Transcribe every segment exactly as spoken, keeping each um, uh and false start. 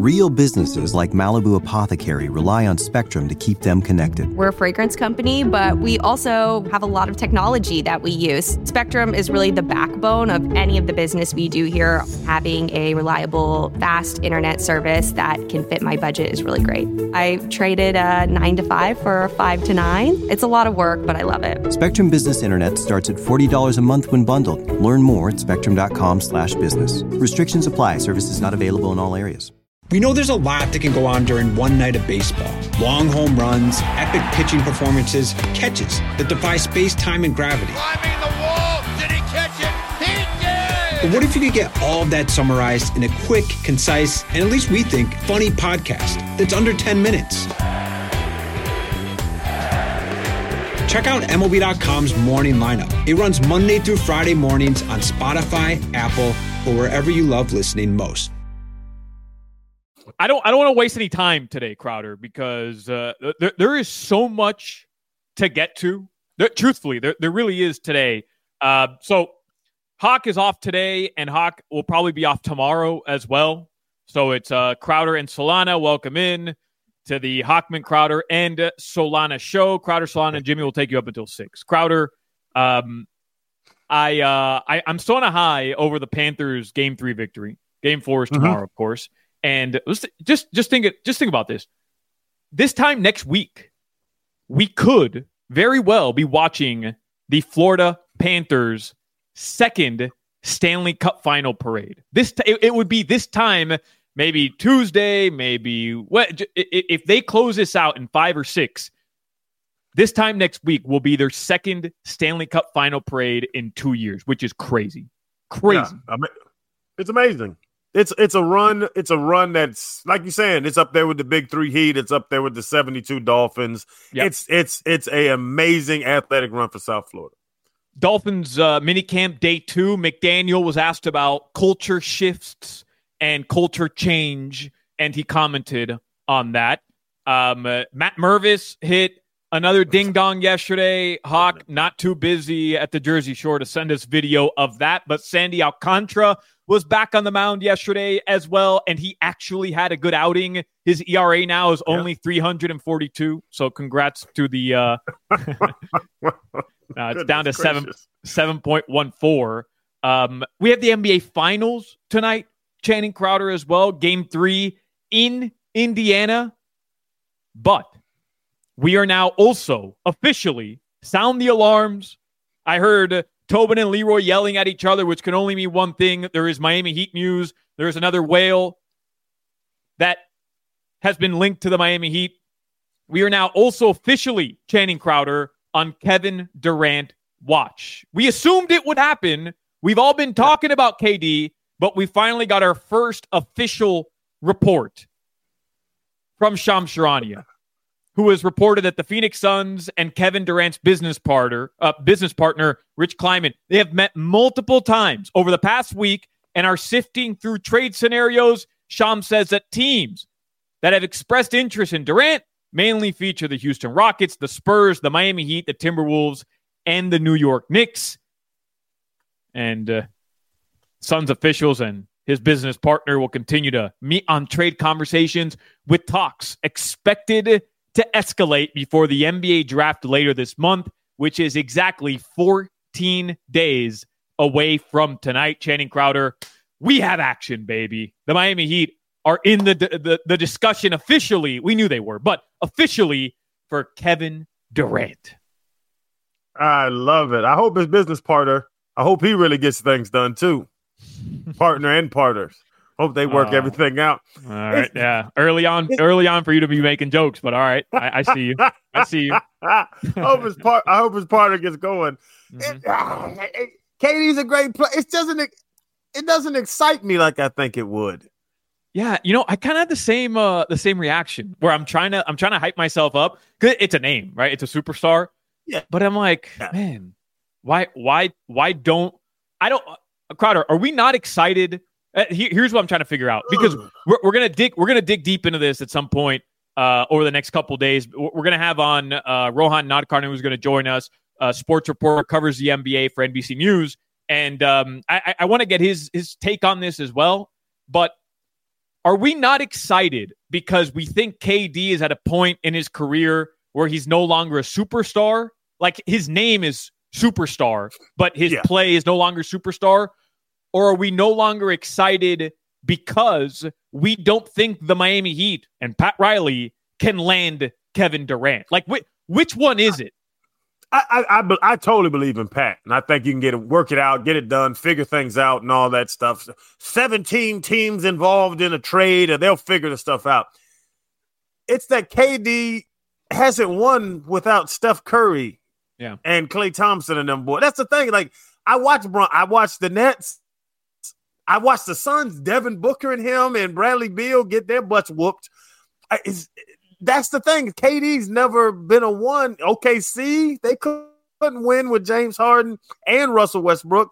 Real businesses like Malibu Apothecary rely on Spectrum to keep them connected. We're a fragrance company, but we also have a lot of technology that we use. Spectrum is really the backbone of any of the business we do here. Having a reliable, fast internet service that can fit my budget is really great. I traded a nine to five for a five to nine. It's a lot of work, but I love it. Spectrum Business Internet starts at forty dollars a month when bundled. Learn more at spectrum.com slash business. Restrictions apply. Services not available in all areas. We know there's a lot that can go on during one night of baseball. Long home runs, epic pitching performances, catches that defy space, time, and gravity. Climbing the wall, did he catch it? He did! But what if you could get all of that summarized in a quick, concise, and at least we think, funny podcast that's under ten minutes? Check out M L B dot com's Morning Lineup. It runs Monday through Friday mornings on Spotify, Apple, or wherever you love listening most. I don't I don't want to waste any time today, Crowder, because uh, there, there is so much to get to. There, truthfully, there, there really is today. Uh, so Hawk is off today, and Hawk will probably be off tomorrow as well. So it's uh, Crowder and Solana. Welcome in to the Hawkman, Crowder, and uh, Solana show. Crowder, Solana, and Jimmy will take you up until six. Crowder, um, I, uh, I, I'm still on a high over the Panthers' Game three victory. Game four is tomorrow, mm-hmm. of course. And just just think just think about this. This time next week, we could very well be watching the Florida Panthers' second Stanley Cup Final parade. This t- it, it would be this time, maybe Tuesday, maybe what if they close this out in five or six. This time next week will be their second Stanley Cup Final parade in two years, which is crazy, crazy. Yeah, I mean, it's amazing. It's it's a run. It's a run that's, like you're saying, it's up there with the Big Three Heat. It's up there with the seventy-two Dolphins. Yep. It's it's it's a amazing athletic run for South Florida. Dolphins uh, minicamp day two. McDaniel was asked about culture shifts and culture change, and he commented on that. Um, uh, Matt Mervis hit another ding dong yesterday. Hawk not too busy at the Jersey Shore to send us video of that, but Sandy Alcantara was back on the mound yesterday as well, and he actually had a good outing. His E R A now is only yeah. three hundred forty-two, so congrats to the uh, – uh, it's down to seven seven point one four. Um, we have the N B A Finals tonight, Channing Crowder as well, Game three in Indiana. But we are now also officially sound the alarms. I heard – Tobin and Leroy yelling at each other, which can only mean one thing. There is Miami Heat news. There is another whale that has been linked to the Miami Heat. We are now also officially, Channing Crowder, on Kevin Durant watch. We assumed it would happen. We've all been talking about K D, but we finally got our first official report from Shams Charania, who has reported that the Phoenix Suns and Kevin Durant's business partner, uh, business partner, Rich Kleiman, they have met multiple times over the past week and are sifting through trade scenarios. Shams says that teams that have expressed interest in Durant mainly feature the Houston Rockets, the Spurs, the Miami Heat, the Timberwolves, and the New York Knicks. And uh, Suns officials and his business partner will continue to meet on trade conversations with talks expected to escalate before the N B A draft later this month, which is exactly fourteen days away from tonight. Channing Crowder, we have action, baby. The Miami Heat are in the, the, the discussion officially. We knew they were, but officially for Kevin Durant. I love it. I hope his business partner, I hope he really gets things done too. Partner and partners. Hope they work uh, everything out. All right, yeah. Early on, early on for you to be making jokes, but all right, I, I see you. I see you. I hope his part. I hope his partner gets going. Mm-hmm. It, uh, it, K D's a great player. It doesn't. It doesn't excite me like I think it would. Yeah, you know, I kind of had the same uh, the same reaction where I'm trying to I'm trying to hype myself up because it's a name, right? It's a superstar. Yeah, but I'm like, yeah. man, why why why don't I don't uh, Crowder? Are we not excited? Uh, he, here's what I'm trying to figure out because we're we're gonna dig we're gonna dig deep into this at some point uh, over the next couple of days. We're gonna have on uh, Rohan Nadkarni, who's gonna join us, uh, sports reporter, covers the N B A for N B C News, and um, I, I want to get his his take on this as well. But are we not excited because we think K D is at a point in his career where he's no longer a superstar? Like, his name is superstar, but his yeah. play is no longer superstar? Or are we no longer excited because we don't think the Miami Heat and Pat Riley can land Kevin Durant? Like, wh- which one is it? I, I, I, I totally believe in Pat, and I think you can get it, work it out, get it done, figure things out, and all that stuff. seventeen teams involved in a trade, and they'll figure the stuff out. It's that K D hasn't won without Steph Curry, yeah, and Klay Thompson and them boys. That's the thing. Like, I watched, I watched the Nets, I watched the Suns, Devin Booker and him, and Bradley Beal get their butts whooped. I, it's, That's the thing. K D's never been a one. O K C, they couldn't win with James Harden and Russell Westbrook.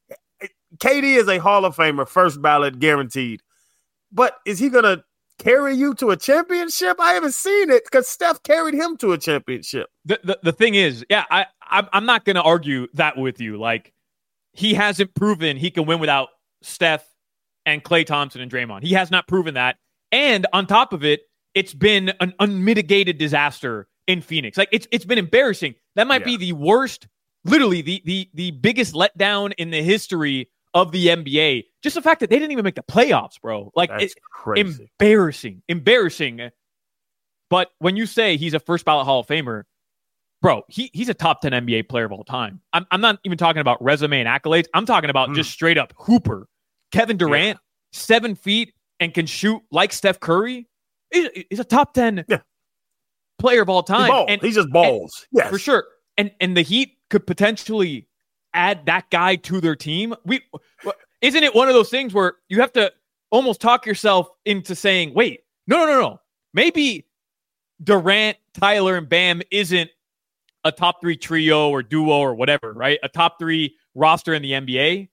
K D is a Hall of Famer, first ballot, guaranteed. But is he going to carry you to a championship? I haven't seen it because Steph carried him to a championship. The the, the thing is, yeah, I, I, I'm not going to argue that with you. Like, he hasn't proven he can win without Steph and Klay Thompson and Draymond. He has not proven that. And on top of it, it's been an unmitigated disaster in Phoenix. Like, it's it's been embarrassing. That might yeah. be the worst, literally the the the biggest letdown in the history of the N B A. Just the fact that they didn't even make the playoffs, bro. Like, That's it's crazy. embarrassing, embarrassing. But when you say he's a first ballot Hall of Famer, bro, he he's a top ten N B A player of all time. I'm I'm not even talking about resume and accolades. I'm talking about mm. just straight up hooper. Kevin Durant, yeah. seven feet and can shoot like Steph Curry. He's a top ten yeah. player of all time. He, and, he just balls. Yeah, yes. for sure. And and the Heat could potentially add that guy to their team. We isn't it one of those things where you have to almost talk yourself into saying, wait, no, no, no, no. Maybe Durant, Tyler, and Bam isn't a top three trio or duo or whatever, right? A top three roster in the N B A.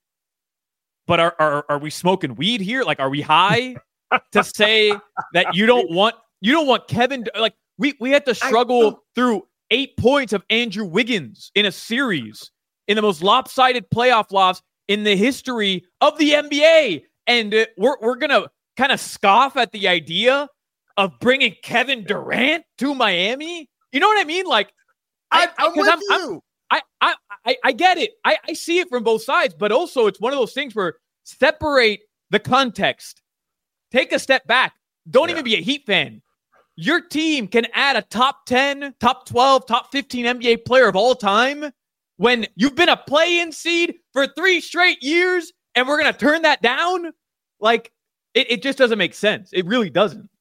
But are are, are we smoking weed here? Like, are we high? To say that you don't want you don't want Kevin, like, we we had to struggle through eight points of Andrew Wiggins in a series in the most lopsided playoff loss in the history of the N B A, and uh, we're we're gonna kind of scoff at the idea of bringing Kevin Durant to Miami. You know what I mean? Like, I, I'm with I'm, you. I'm, I, I I I get it. I, I see it from both sides, but also it's one of those things where separate the context. Take a step back. Don't yeah. even be a Heat fan. Your team can add a top ten, top twelve, top fifteen N B A player of all time when you've been a play-in seed for three straight years and we're going to turn that down? Like, it, it just doesn't make sense. It really doesn't.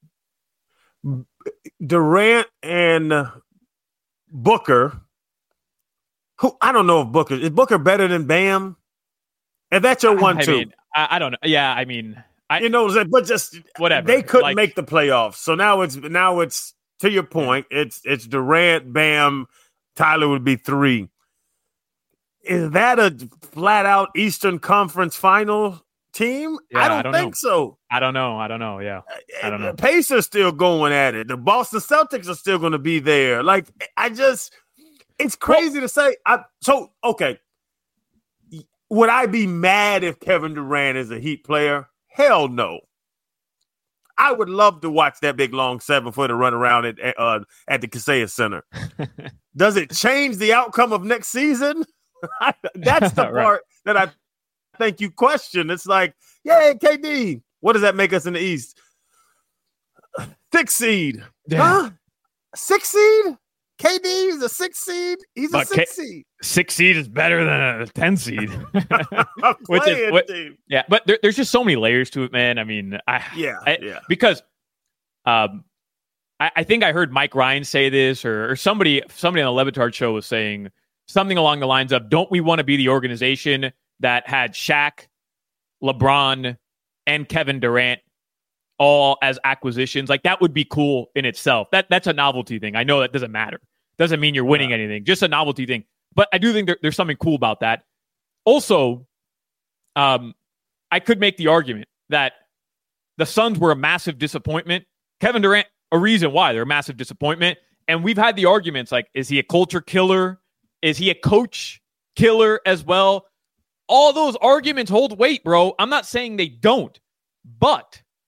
Durant and Booker, who I don't know if Booker, is Booker better than Bam? And that's your one, I two. Mean, I, I don't know. Yeah, I mean... I, you know, but just whatever. They couldn't like, make the playoffs, so now it's now it's to your point. It's it's Durant, Bam, Tyler would be three. Is that a flat out Eastern Conference Final team? Yeah, I, don't I don't think know. so. I don't know. I don't know. Yeah, I don't know. The Pacers still going at it. The Boston Celtics are still going to be there. Like, I just, it's crazy well, to say. I, so okay, would I be mad if Kevin Durant is a Heat player? Hell no. I would love to watch that big, long seven-footer run around at uh, at the Kaseya Center. Does it change the outcome of next season? That's the right. part that I think you question. It's like, yeah, K D, what does that make us in the East? Six seed. Yeah. Huh? Six seed? K D is a six seed. He's but a six K- seed. Six seed is better than a ten seed. Which is, what, yeah, but there, there's just so many layers to it, man. I mean, I, yeah, I, yeah. Because, um, I, I think I heard Mike Ryan say this, or, or somebody, somebody on the Levitard show was saying something along the lines of, "Don't we want to be the organization that had Shaq, LeBron, and Kevin Durant all as acquisitions? Like, that would be cool in itself. That that's a novelty thing. I know that doesn't matter. Doesn't mean you're winning yeah. anything. Just a novelty thing. But I do think there, there's something cool about that. Also, um, I could make the argument that the Suns were a massive disappointment. Kevin Durant, a reason why they're a massive disappointment. And we've had the arguments like, is he a culture killer? Is he a coach killer as well? All those arguments hold weight, bro. I'm not saying they don't. But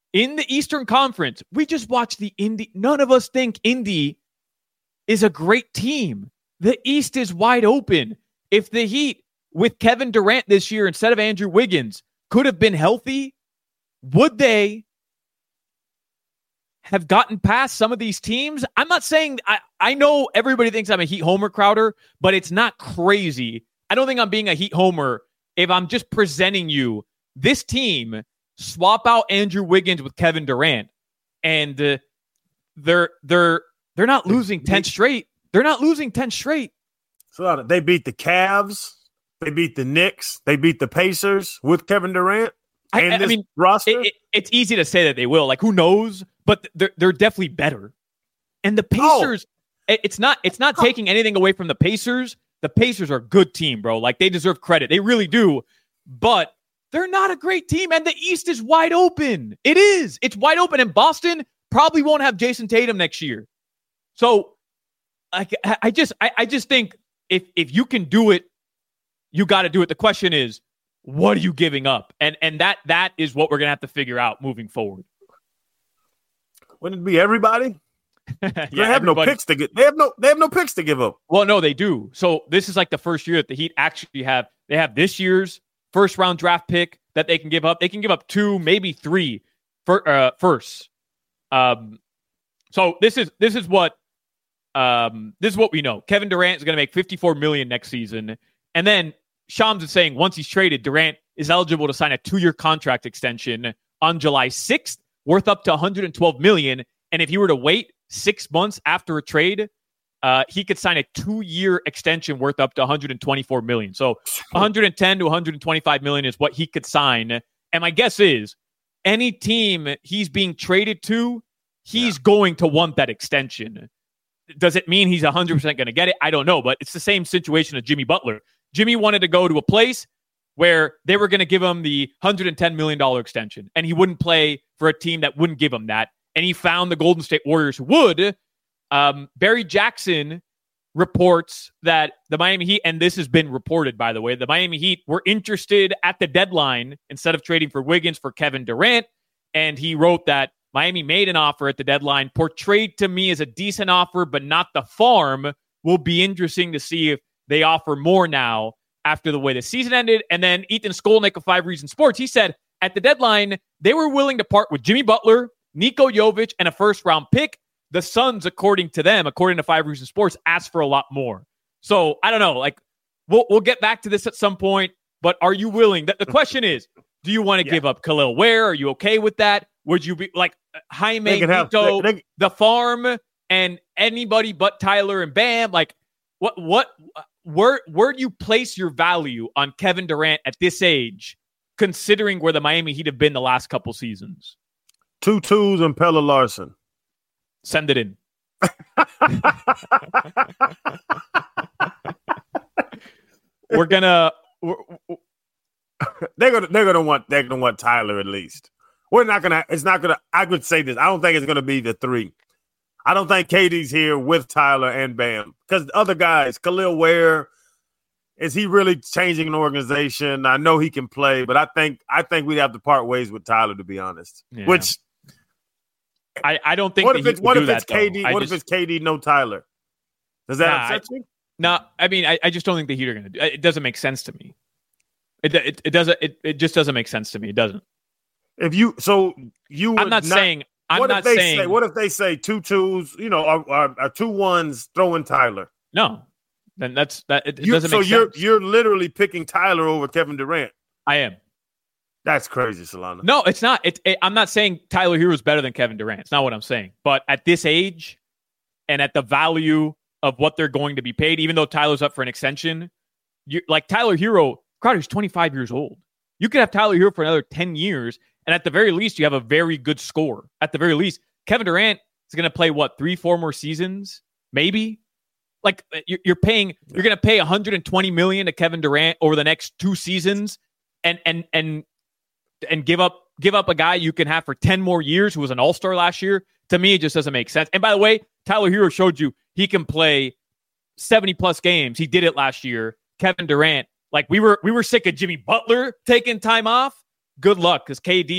in the Eastern Conference, we just watched the Indy. None of us think Indy is a great team. The East is wide open. If the Heat with Kevin Durant this year instead of Andrew Wiggins could have been healthy, would they have gotten past some of these teams? I'm not saying, I, I know everybody thinks I'm a Heat homer, Crowder, but it's not crazy. I don't think I'm being a Heat homer if I'm just presenting you this team, swap out Andrew Wiggins with Kevin Durant, and uh, they're they're they're not losing ten straight. They're not losing ten straight. So they beat the Cavs, they beat the Knicks, they beat the Pacers with Kevin Durant. And I, I this mean, roster. It, it, it's easy to say that they will. Like, who knows? But they're they're definitely better. And the Pacers, oh. it, it's not it's not oh. taking anything away from the Pacers. The Pacers are a good team, bro. Like, they deserve credit. They really do. But they're not a great team, and the East is wide open. It is. It's wide open, and Boston probably won't have Jason Tatum next year. So, like, I just, I, I just think if if you can do it, you got to do it. The question is, what are you giving up? And and that that is what we're gonna have to figure out moving forward. Wouldn't it be everybody? yeah, they have everybody. no picks to get. They have no. They have no picks to give up. Well, no, they do. So this is like the first year that the Heat actually have. They have this year's first round draft pick that they can give up. They can give up two, maybe three for uh, firsts. Um, so this is this is what um this is what we know. Kevin Durant is going to make fifty-four million dollars next season, and then Shams is saying once he's traded, Durant is eligible to sign a two-year contract extension on July sixth, worth up to one hundred twelve million dollars. And if he were to wait six months after a trade, uh, he could sign a two-year extension worth up to one hundred twenty-four million dollars. So one hundred ten to one hundred twenty-five million dollars is what he could sign. And my guess is any team he's being traded to, he's yeah. going to want that extension. Does it mean he's one hundred percent going to get it? I don't know, but it's the same situation as Jimmy Butler. Jimmy wanted to go to a place where they were going to give him the one hundred ten million dollars extension, and he wouldn't play for a team that wouldn't give him that. And he found the Golden State Warriors who would. Um, Barry Jackson reports that the Miami Heat, and this has been reported, by the way, the Miami Heat were interested at the deadline instead of trading for Wiggins for Kevin Durant. And he wrote that Miami made an offer at the deadline, portrayed to me as a decent offer, but not the farm. Will be interesting to see if they offer more now after the way the season ended. And then Ethan Skolnick of Five Reasons Sports, he said at the deadline, they were willing to part with Jimmy Butler, Niko Jovic, and a first-round pick. The Suns, according to them, according to Five Reasons Sports, asked for a lot more. So, I don't know. Like, we'll we'll get back to this at some point, but are you willing? The, the question is, do you want to yeah. give up Khalil Ware? Are you okay with that? Would you be, like, Jaime, Nito, they, they, the farm, and anybody but Tyler and Bam? Like, what, what, where, where do you place your value on Kevin Durant at this age, considering where the Miami Heat have been the last couple seasons? Two twos and Pelle Larsson. Send it in. we're gonna. We're, they're gonna. They're gonna want. They're gonna want Tyler at least. We're not gonna. It's not gonna. I would say this. I don't think it's gonna be the three. I don't think K D's here with Tyler and Bam because the other guys, Khalil Ware, is he really changing an organization? I know he can play, but I think I think we'd have to part ways with Tyler, to be honest. Yeah. Which. I, I don't think what if it's what if it's that, K D? What just, if it's K D, no Tyler? Does that nah, upset I, you? No, I mean I, I just don't think the Heat are going to do it. It doesn't make sense to me. It it, it doesn't it, it just doesn't make sense to me. It doesn't. If you so you I'm not, not saying I'm what not if they saying say, what if they say two twos, you know, are, are, are two ones throwing Tyler? No. Then that's that it, it you, doesn't so make you're, sense. So you're you're literally picking Tyler over Kevin Durant. I am. That's crazy, Solana. No, it's not. It, it, I'm not saying Tyler Hero is better than Kevin Durant. It's not what I'm saying. But at this age and at the value of what they're going to be paid, even though Tyler's up for an extension, you, like Tyler Hero, Crowder's twenty-five years old. You could have Tyler Hero for another ten years, and at the very least, you have a very good score. At the very least, Kevin Durant is going to play, what, three, four more seasons? Maybe? Like, you're, you're paying, you're going to pay one hundred twenty million dollars to Kevin Durant over the next two seasons, and and and and give up give up a guy you can have for ten more years who was an all-star last year. To me, it just doesn't make sense. And by the way, Tyler Hero showed you he can play seventy plus games. He did it last year. Kevin Durant, like we were we were sick of Jimmy Butler taking time off. Good luck, because K D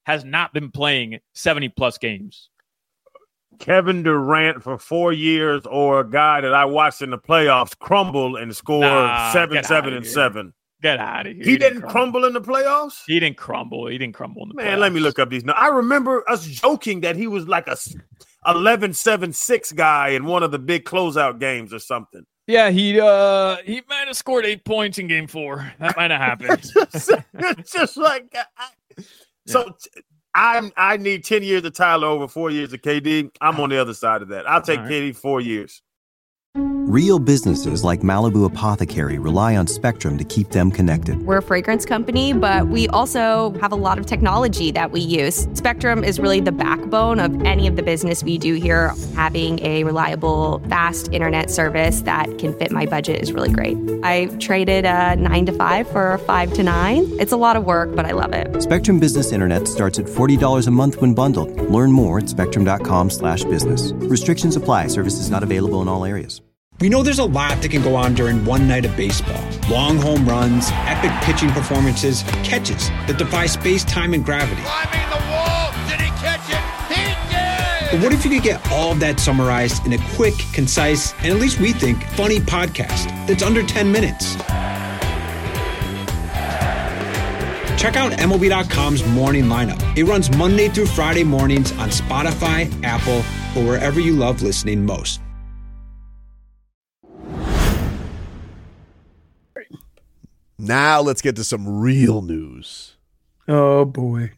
has not been playing seventy plus games. Kevin Durant for four years, or a guy that I watched in the playoffs crumble and score nah, seven, seven, and here. seven. Get out of here. He, he didn't, didn't crumble. crumble in the playoffs? He didn't crumble. He didn't crumble in the Man, playoffs. let me look up these. Now, I remember us joking that he was like a eleven seven six guy in one of the big closeout games or something. Yeah, he uh, he might have scored eight points in game four. That might have happened. it's, just, it's just like I, so. Yeah. I I need ten years of Tyler over four years of K D. I'm on the other side of that. I'll take right. K D four years. Real businesses like Malibu Apothecary rely on Spectrum to keep them connected. We're a fragrance company, but we also have a lot of technology that we use. Spectrum is really the backbone of any of the business we do here. Having a reliable, fast internet service that can fit my budget is really great. I traded a nine to five for a five to nine. It's a lot of work, but I love it. Spectrum Business Internet starts at forty dollars a month when bundled. Learn more at spectrum.com slash business. Restrictions apply. Services not available in all areas. We know there's a lot that can go on during one night of baseball. Long home runs, epic pitching performances, catches that defy space, time, and gravity. Climbing the wall, did he catch it? He did! But what if you could get all of that summarized in a quick, concise, and at least we think, funny podcast that's under ten minutes? Check out M L B dot com's Morning Lineup. It runs Monday through Friday mornings on Spotify, Apple, or wherever you love listening most. Now let's get to some real news. Oh, boy.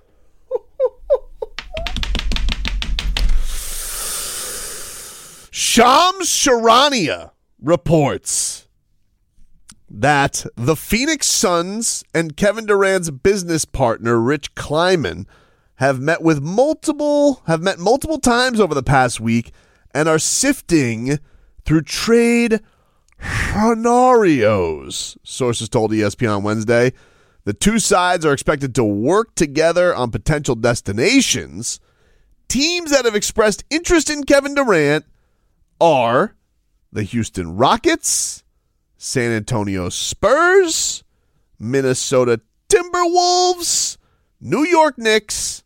Shams Charania reports that the Phoenix Suns and Kevin Durant's business partner, Rich Kleiman, have met with multiple have met multiple times over the past week and are sifting through trade scenarios, sources told E S P N on Wednesday. The two sides are expected to work together on potential destinations. Teams that have expressed interest in Kevin Durant are the Houston Rockets, San Antonio Spurs, Minnesota Timberwolves, New York Knicks,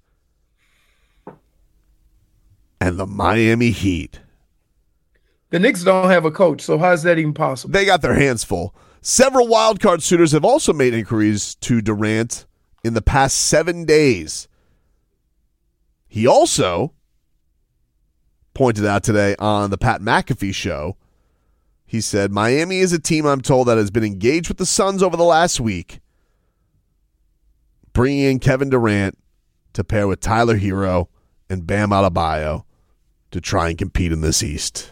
and the Miami Heat. The Knicks don't have a coach, so how is that even possible? They got their hands full. Several wildcard suitors have also made inquiries to Durant in the past seven days. He also pointed out today on the Pat McAfee show, he said, Miami is a team I'm told that has been engaged with the Suns over the last week, bringing in Kevin Durant to pair with Tyler Hero and Bam Adebayo to try and compete in this East.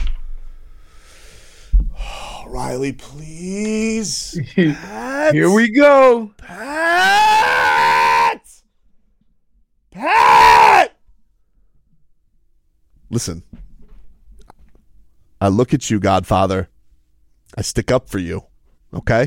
Riley, please. Pat. Here we go. Pat. Pat. Listen, I look at you, Godfather. I stick up for you, okay?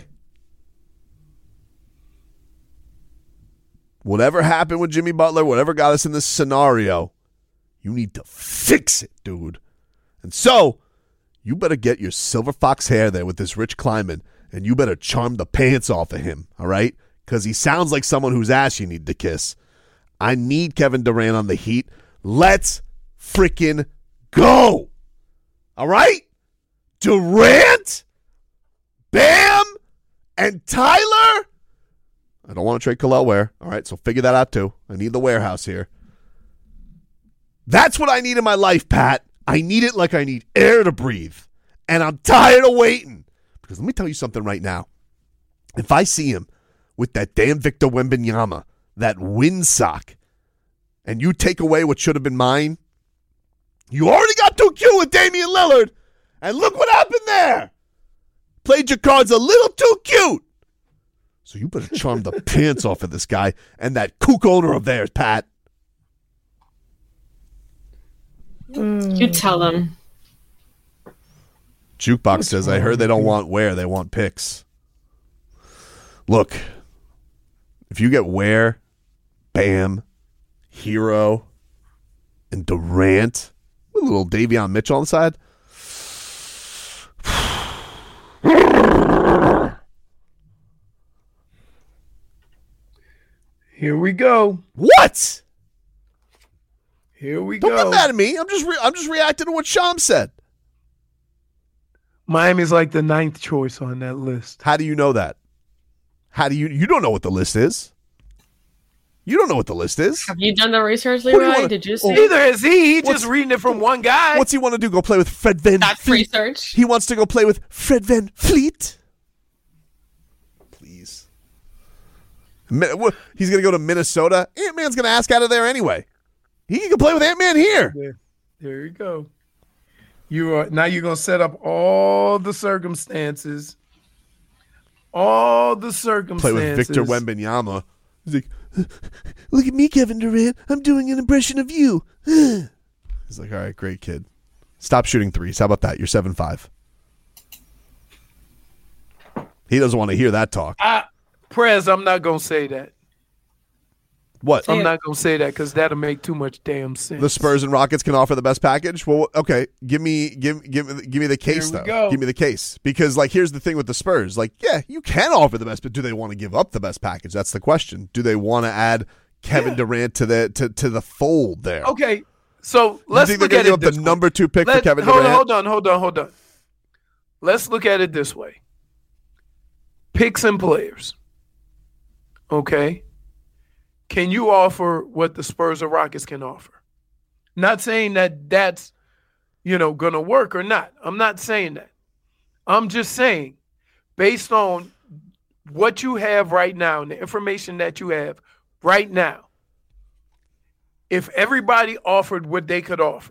Whatever happened with Jimmy Butler, whatever got us in this scenario, you need to fix it, dude. And so, you better get your silver fox hair there with this Rich Kleiman, and you better charm the pants off of him, all right? Because he sounds like someone whose ass you need to kiss. I need Kevin Durant on the Heat. Let's freaking go. All right? Durant, Bam, and Tyler. I don't want to trade Khalil Ware. All right, so figure that out too. I need the warehouse here. That's what I need in my life, Pat. I need it like I need air to breathe. And I'm tired of waiting. Because let me tell you something right now. If I see him with that damn Victor Wembanyama, that windsock, and you take away what should have been mine, you already got too cute with Damian Lillard. And look what happened there. Played your cards a little too cute. So you better charm the pants off of this guy and that kook owner of theirs, Pat. You tell them. Jukebox says, I heard they don't want Ware, they want picks. Look, if you get Ware, Bam, Hero, and Durant, with a little Davion Mitchell on the side, Here we go. What? Here we Don't go. get mad at me. I'm just re- I'm just reacting to what Sham said. Miami's like the ninth choice on that list. How do you know that? How do you you don't know what the list is? You don't know what the list is. Have you done the research, What do you Leroy? wanna- Did you Oh. see? Neither is he. He What's- just reading it from one guy. What's he want to do? Go play with Fred Van That's Fleet? research. He wants to go play with Fred Van Fleet. Please. Mi- wha- He's going to go to Minnesota. Ant-Man's going to ask out of there anyway. He can play with Ant-Man here. There, there you go. You are now you're gonna set up all the circumstances. All the Play circumstances. with Victor Wembanyama. He's like, look at me, Kevin Durant. I'm doing an impression of you. He's like, all right, great kid. Stop shooting threes. How about that? You're seven five. He doesn't want to hear that talk. I, Prez, I'm not gonna say that. What? I'm not gonna say that because that'll make too much damn sense. The Spurs and Rockets can offer the best package. Well, okay, give me give give give me the case Here we though. go. Give me the case because like here's the thing with the Spurs. Like, yeah, you can offer the best, but do they want to give up the best package? That's the question. Do they want to add Kevin Yeah. Durant to the to, to the fold there? Okay, so You let's think look they're at gonna it give up this the way. number two pick for Let- Kevin hold Durant? On, hold on, hold on, hold on. Let's look at it this way: picks and players. Okay. Can you offer what the Spurs or Rockets can offer? Not saying that that's, you know, going to work or not. I'm not saying that. I'm just saying, based on what you have right now and the information that you have right now, if everybody offered what they could offer,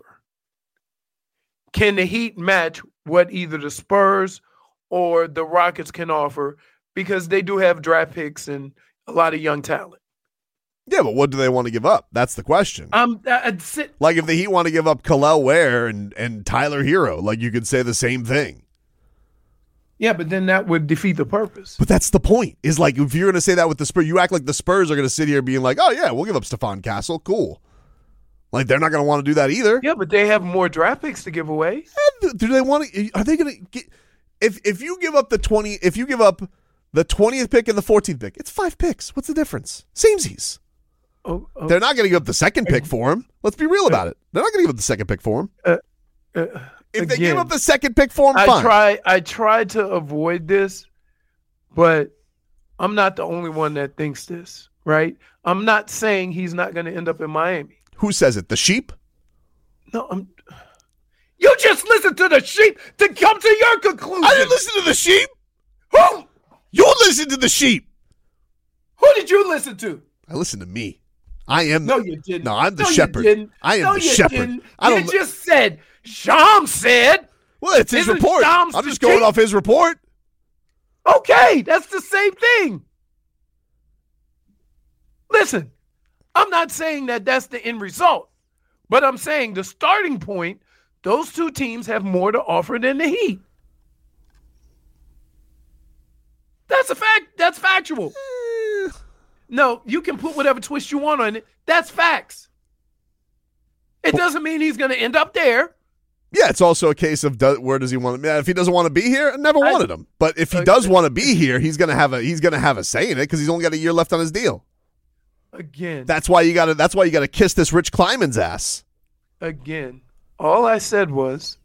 can the Heat match what either the Spurs or the Rockets can offer? Because they do have draft picks and a lot of young talent. Yeah, but what do they want to give up? That's the question. Um, I'd sit. Like if the Heat want to give up Khalil Ware and and Tyler Hero, like you could say the same thing. Yeah, but then that would defeat the purpose. But that's the point. Is like if you're going to say that with the Spurs, you act like the Spurs are going to sit here being like, "Oh yeah, we'll give up Stephon Castle, cool." Like they're not going to want to do that either. Yeah, but they have more draft picks to give away. And do they want to? Are they going to get? If if you give up the twenty, if you give up the twentieth pick and the fourteenth pick, it's five picks. What's the difference? Samesies. Oh, oh. They're not going to give up the second pick for him. Let's be real about it. They're not going to give up the second pick for him. Uh, uh, if they again, give up the second pick for him, I fine. try. I tried to avoid this, but I'm not the only one that thinks this. Right? I'm not saying he's not going to end up in Miami. Who says it? The sheep? No, I'm. You just listened to the sheep to come to your conclusion. I didn't listen to the sheep. Who? You listen to the sheep. Who did you listen to? I listen to me. I am. No, the, you didn't. No, I'm the no, shepherd. You didn't. I am no, the you shepherd. Didn't. I don't. You just said. Sham said. Well, it's his Isn't report. Shams I'm the just going sheep? off his report. Okay, that's the same thing. Listen, I'm not saying that that's the end result, but I'm saying the starting point, those two teams have more to offer than the Heat. That's a fact. That's factual. No, you can put whatever twist you want on it. That's facts. It doesn't mean he's going to end up there. Yeah, it's also a case of do, where does he want to? If he doesn't want to be here, I never I- wanted him. But if he Okay. does want to be here, he's gonna have a he's gonna have a say in it because he's only got a year left on his deal. Again, That's why you got to. That's why you got to kiss this Rich Kleiman's ass. again, all I said was,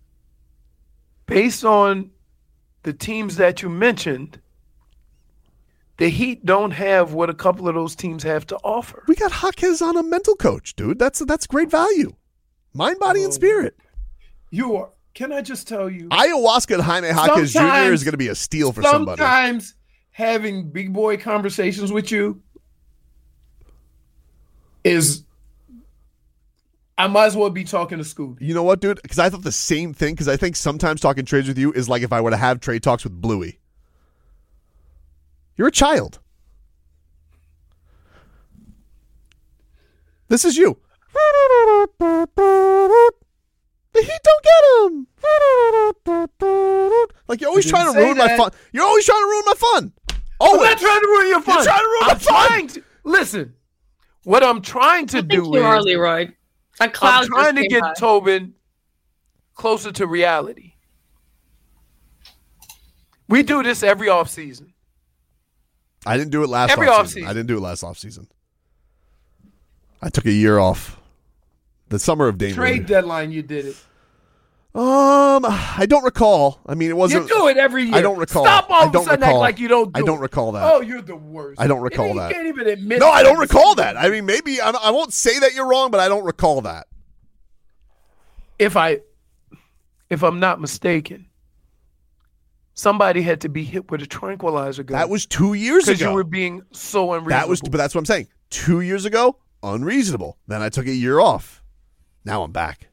based on the teams that you mentioned, the Heat don't have what a couple of those teams have to offer. We got Jaquez on a mental coach, dude. That's that's great value. Mind, body, and spirit. You are. Can I just tell you? Ayahuasca and Jaime Jaquez Junior Sometimes- is going to be a steal for somebody. Sometimes having big boy conversations with you is, I might as well be talking to Scooby. You know what, dude? Because I thought the same thing. Because I think sometimes talking trades with you is like if I were to have trade talks with Bluey. You're a child. This is you. The Heat don't get him. Like you're always You trying to didn't say ruin my that. fun. You're always trying to ruin my fun. I'm Always. not trying to ruin your fun. You're trying to ruin I'm my fun. trying to listen. What I'm trying to I do think you is are, Leroy. A cloud I'm trying to just get came by. Tobin closer to reality. We do this every offseason. I didn't do it last Every off offseason. season. I didn't do it last off season. I took a year off. The summer of Dame. Trade deadline, you did it. Um, I don't recall. I mean, it wasn't. You do it every year. I don't recall. Stop all I of a don't sudden recall. act like you don't do I don't it. recall that. Oh, you're the worst. I don't recall you that. You can't even admit No, I don't that. recall that. I mean, maybe I, I won't say that you're wrong, but I don't recall that. If I, if I'm not mistaken, somebody had to be hit with a tranquilizer gun. That was two years ago. Because you were being so unreasonable. That was, but that's what I'm saying. Two years ago, unreasonable. Then I took a year off. Now I'm back.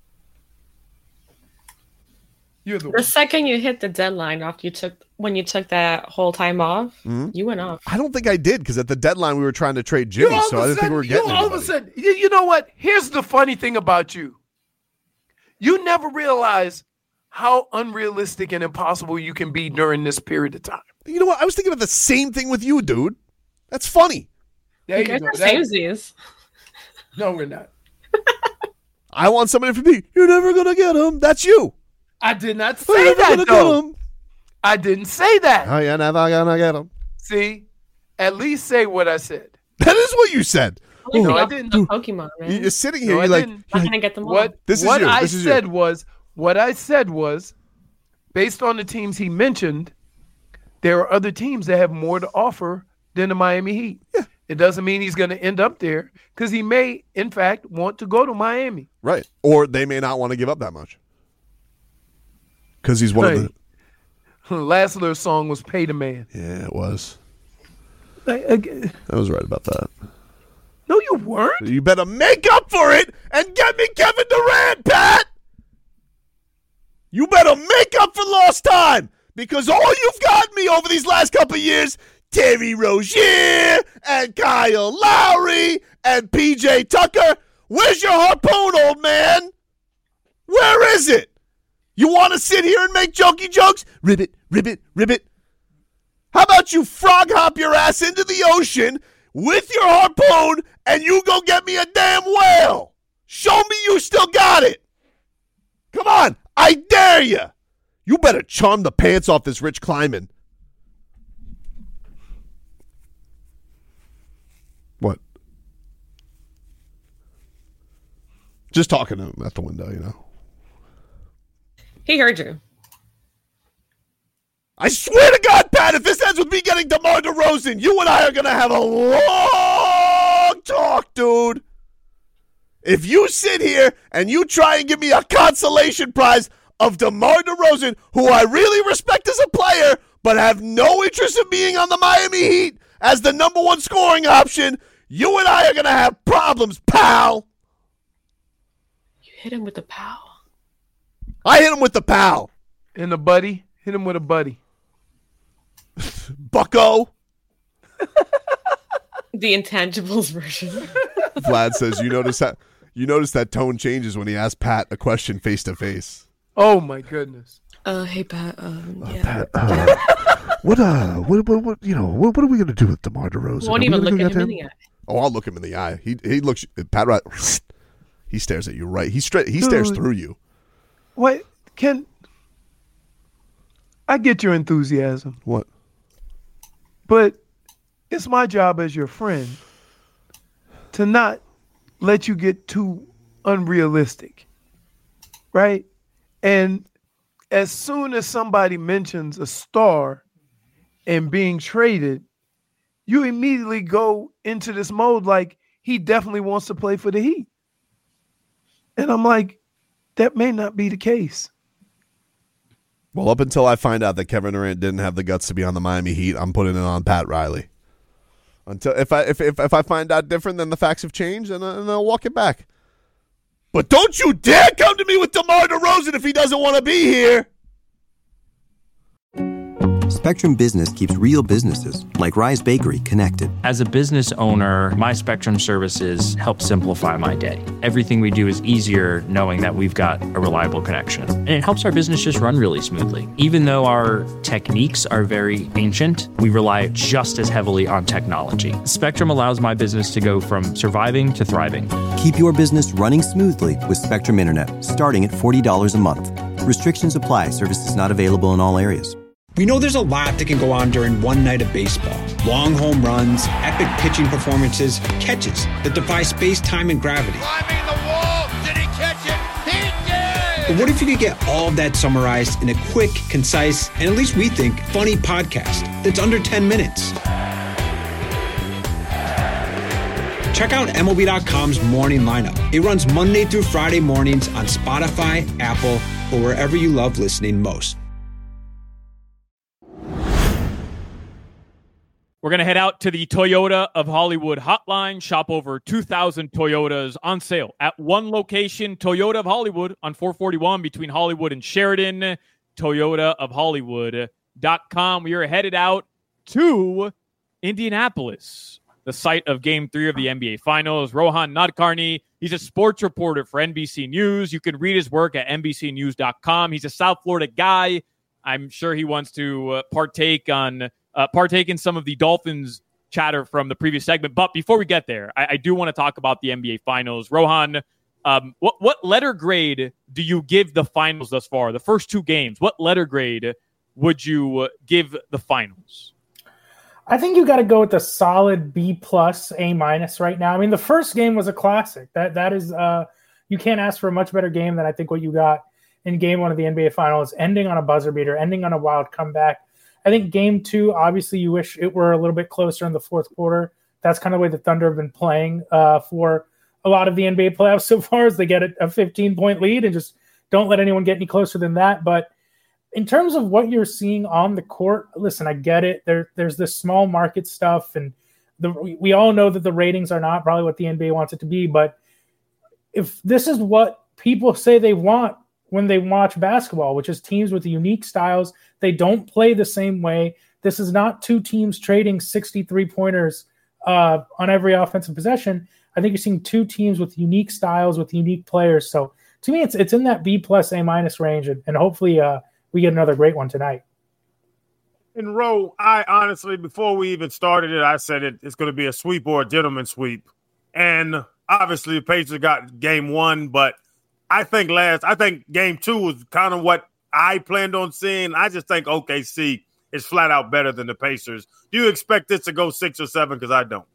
You're the, The second you hit the deadline after you took when you took that whole time off, Mm-hmm. you went off. I don't think I did because at the deadline we were trying to trade Jimmy, so I didn't think we were getting you all of a anybody. sudden, you, you know what? Here's the funny thing about you. You never realize how unrealistic and impossible you can be during this period of time. You know what? I was thinking about the same thing with you, dude. That's funny. There You you guys go. are That- samesies. no, we're not. I want somebody from me. You're never gonna get him. That's you. I did not You're say never that, gonna though. get him. I didn't say that. Oh, you're never gonna get him. See? At least say what I said. That is what you said. Only No, I off didn't. the Pokemon, man. You're sitting here. No, I you're like, didn't. Not gonna get them all. What, This is what you. I This is said you. was, what I said was, based on the teams he mentioned, there are other teams that have more to offer than the Miami Heat. Yeah. It doesn't mean he's going to end up there because he may, in fact, want to go to Miami. right, or they may not want to give up that much because he's one Hey. of the. Last little song was "Pay the Man." Yeah, it was. Like, again, I was right about that. no, you weren't. You better make up for it and get me Kevin Durant, Pat. You better make up for lost time because all you've gotten me over these last couple of years, Terry Rozier and Kyle Lowry and P J Tucker. Where's your harpoon, old man? Where is it? You want to sit here and make jokey jokes? Ribbit, ribbit, ribbit. How about you frog hop your ass into the ocean with your harpoon and you go get me a damn whale? Show me you still got it. Come on, I dare you. You better charm the pants off this Rich Kleiman. What? Just talking to him at the window, you know. He heard you. I swear to God, Pat, if this ends with me getting DeMar DeRozan, you and I are going to have a long talk, dude. If you sit here and you try and give me a consolation prize of DeMar DeRozan, who I really respect as a player, but have no interest in being on the Miami Heat as the number one scoring option, you and I are going to have problems, pal. You hit him with the pow. I hit him with the pal. And a buddy, hit him with a buddy. Bucko. The intangibles version. Vlad says, you notice that you notice that tone changes when he asks Pat a question face to face. Oh my goodness. Uh, hey Pat. Um, yeah. Pat, uh, what uh, what, what, what, you know, what, what are we gonna do with DeMar DeRozan? Won't Are we even gonna look go at get him in the eye. Oh, I'll look him in the eye. He he looks Pat right. He stares at you right. He straight. He stares Dude. through you. What can I get your enthusiasm? What? But it's my job as your friend to not let you get too unrealistic, right? And as soon as somebody mentions a star and being traded, you immediately go into this mode like he definitely wants to play for the Heat. And I'm like, that may not be the case. Well, up until I find out that Kevin Durant didn't have the guts to be on the Miami Heat, I'm putting it on Pat Riley. Until if I if if, if I find out different, then the facts have changed, and, and I'll walk it back. But don't you dare come to me with DeMar DeRozan if he doesn't want to be here. Spectrum Business keeps real businesses, like Rise Bakery, connected. As a business owner, my Spectrum services help simplify my day. Everything we do is easier knowing that we've got a reliable connection. And it helps our business just run really smoothly. Even though our techniques are very ancient, we rely just as heavily on technology. Spectrum allows my business to go from surviving to thriving. Keep your business running smoothly with Spectrum Internet, starting at forty dollars a month. Restrictions apply. Services not available in all areas. We know there's a lot that can go on during one night of baseball. Long home runs, epic pitching performances, catches that defy space, time, and gravity. Climbing the wall. Did he catch it? He did! But what if you could get all of that summarized in a quick, concise, and at least we think, funny podcast that's under ten minutes? Check out M L B dot com's Morning Lineup. It runs Monday through Friday mornings on Spotify, Apple, or wherever you love listening most. We're going to head out to the Toyota of Hollywood hotline. Shop over two thousand Toyotas on sale at one location, Toyota of Hollywood on four forty-one between Hollywood and Sheridan, toyota of hollywood dot com. We are headed out to Indianapolis, the site of Game three of the N B A Finals. Rohan Nadkarni, he's a sports reporter for N B C News. You can read his work at N B C news dot com. He's a South Florida guy. I'm sure he wants to uh, partake on uh, partake in some of the Dolphins chatter from the previous segment. But before we get there, I, I do want to talk about the N B A Finals. Rohan, um, what what letter grade do you give the finals thus far? The first two games, what letter grade would you uh, give the finals? I think you got to go with a solid B plus, A minus right now. I mean, the first game was a classic. That that is, uh, you can't ask for a much better game than I think what you got in game one of the N B A Finals, ending on a buzzer beater, ending on a wild comeback. I think game two, obviously, you wish it were a little bit closer in the fourth quarter. That's kind of the way the Thunder have been playing uh, for a lot of the N B A playoffs so far, as they get a fifteen-point lead and just don't let anyone get any closer than that. But in terms of what you're seeing on the court, listen, I get it. There, there's this small market stuff, and the, we all know that the ratings are not probably what the N B A wants it to be. But if this is what people say they want when they watch basketball, which is teams with unique styles, they don't play the same way. This is not two teams trading sixty-three pointers uh, on every offensive possession. I think you're seeing two teams with unique styles, with unique players. So to me, it's it's in that B plus, A minus range, and, and hopefully uh, we get another great one tonight. And Ro, I honestly, before we even started it, I said it, it's going to be a sweep or a gentleman sweep. And obviously the Pacers got game one, but I think last, I think game two was kind of what I planned on seeing. I just think O K C is flat out better than the Pacers. Do you expect this to go six or seven? Because I don't.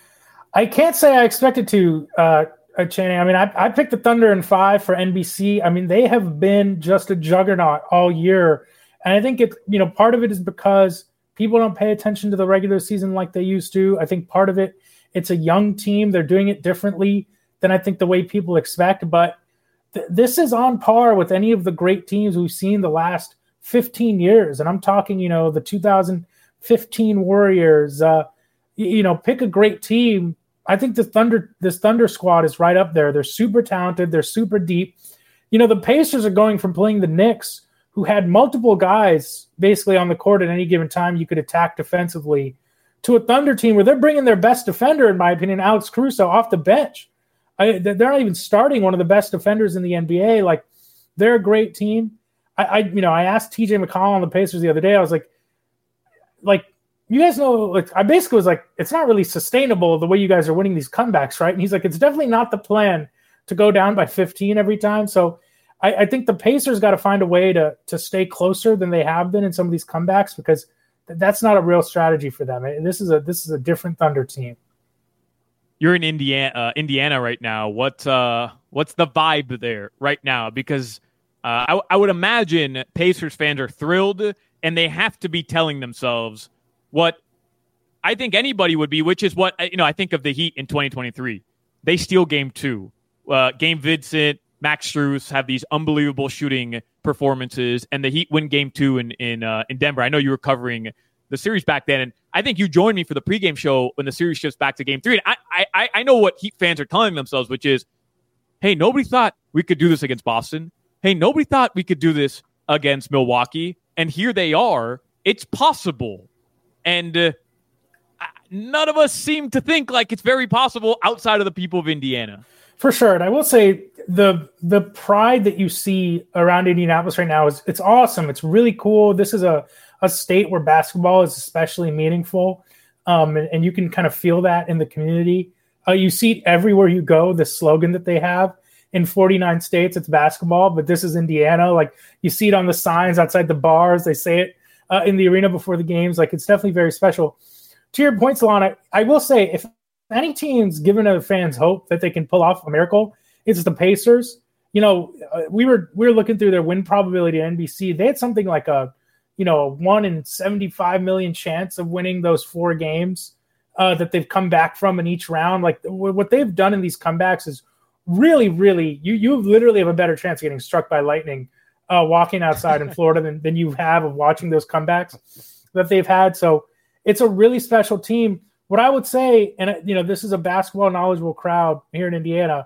I can't say I expected to, uh, Channing. I mean, I, I picked the Thunder in five for N B C. I mean, they have been just a juggernaut all year. And I think it, you know, part of it is because people don't pay attention to the regular season like they used to. I think part of it, it's a young team. They're doing it differently than I think the way people expect. But th- this is on par with any of the great teams we've seen the last fifteen years. And I'm talking, you know, the two thousand fifteen Warriors, uh, you, you know, pick a great team. I think the Thunder, this Thunder squad is right up there. They're super talented. They're super deep. You know, the Pacers are going from playing the Knicks, who had multiple guys basically on the court at any given time you could attack defensively, to a Thunder team where they're bringing their best defender, in my opinion, Alex Caruso, off the bench. I, they're not even starting one of the best defenders in the N B A. Like, they're a great team. I, I you know, I asked T J McConnell on the Pacers the other day. I was like, like, you guys know, like, I basically was like, it's not really sustainable the way you guys are winning these comebacks, right? And he's like, it's definitely not the plan to go down by fifteen every time. So I, I think the Pacers got to find a way to to stay closer than they have been in some of these comebacks, because th- that's not a real strategy for them. And this is a this is a different Thunder team. You're in Indiana, uh, Indiana right now. What uh, what's the vibe there right now? Because uh, I, I would imagine Pacers fans are thrilled, and they have to be telling themselves what I think anybody would be, which is what, you know, I think of the Heat in twenty twenty-three. They steal game two. Uh, Game Vincent, Max Strus have these unbelievable shooting performances, and the Heat win game two in in, uh, in Denver. I know you were covering the series back then, and I think you joined me for the pregame show when the series shifts back to game three. And I, I, I know what Heat fans are telling themselves, which is, hey, nobody thought we could do this against Boston. Hey, nobody thought we could do this against Milwaukee. And here they are. It's possible. And uh, none of us seem to think like it's very possible outside of the people of Indiana. For sure. And I will say the the pride that you see around Indianapolis right now is it's awesome. It's really cool. This is a, a state where basketball is especially meaningful. Um, and, and you can kind of feel that in the community. Uh, you see it everywhere you go, the slogan that they have. In forty-nine states, it's basketball, but this is Indiana. Like, you see it on the signs outside the bars. They say it uh, in the arena before the games. Like, it's definitely very special. to your point, Solana, I will say if any team's given their fans hope that they can pull off a miracle, it's the Pacers. You know, uh, we were we were looking through their win probability at N B C. They had something like a, you know, a one in seventy-five million chance of winning those four games uh, that they've come back from in each round. Like w- what they've done in these comebacks is really, really, you you literally have a better chance of getting struck by lightning uh, walking outside in Florida than, than you have of watching those comebacks that they've had. So it's a really special team. What I would say, and you know, this is a basketball knowledgeable crowd here in Indiana.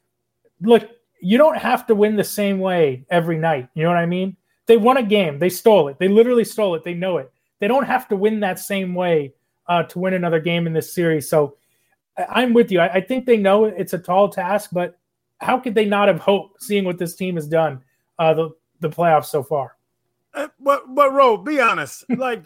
Look, you don't have to win the same way every night. You know what I mean? They won a game. They stole it. They literally stole it. They know it. They don't have to win that same way uh, to win another game in this series. So I'm with you. I, I think they know it's a tall task, but how could they not have hope seeing what this team has done uh, the, the playoffs so far? Uh, but, but, Ro, be honest. Like,